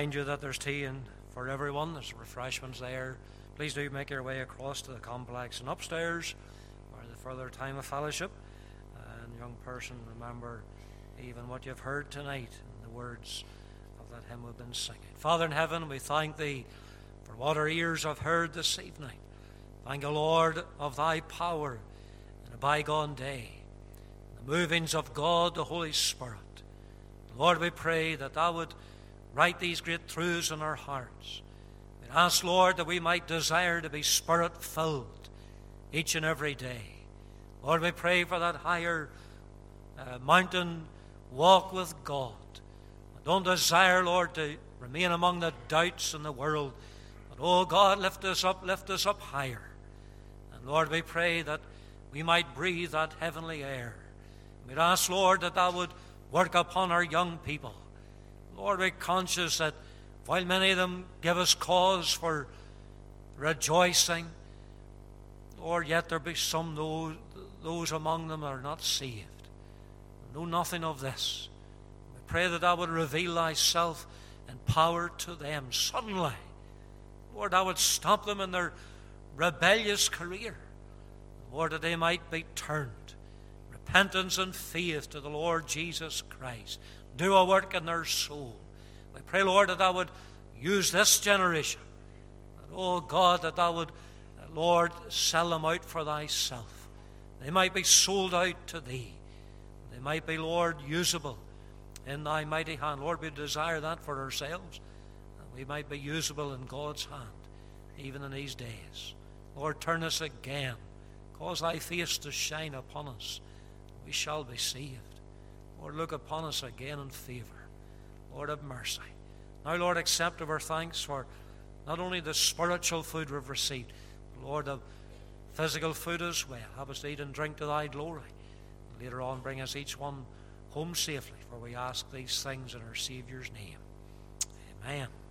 remind you that there's tea in for everyone. There's refreshments there. Please do make your way across to the complex and upstairs for the further time of fellowship. And young person, remember even what you've heard tonight and the words of that hymn we've been singing. Father in heaven, we thank thee for what our ears have heard this evening. Thank you, Lord, of thy power in a bygone day, the movings of God, the Holy Spirit. Lord, we pray that thou would write these great truths in our hearts. We ask, Lord, that we might desire to be Spirit-filled each and every day. Lord, we pray for that higher mountain walk with God. We don't desire, Lord, to remain among the doubts in the world. But, oh God, lift us up higher. And Lord, we pray that we might breathe that heavenly air. We ask, Lord, that thou would work upon our young people. Lord, we're conscious that while many of them give us cause for rejoicing, Lord, yet there be some those among them that are not saved, know nothing of this. We pray that thou would reveal thyself in power to them suddenly. Lord, thou would stop them in their rebellious career. Lord, that they might be turned. Repentance and faith to the Lord Jesus Christ. Do a work in their soul. We pray, Lord, that thou would use this generation. And, oh God, that thou would, Lord, sell them out for thyself. They might be sold out to thee. They might be, Lord, usable in thy mighty hand. Lord, we desire that for ourselves. That we might be usable in God's hand, even in these days. Lord, turn us again. Cause thy face to shine upon us. We shall be saved. Lord, look upon us again in favor. Lord, have mercy. Now, Lord, accept our thanks for not only the spiritual food we've received, but, Lord, the physical food as well. Have us eat and drink to thy glory. Later on, bring us each one home safely, for we ask these things in our Saviour's name. Amen.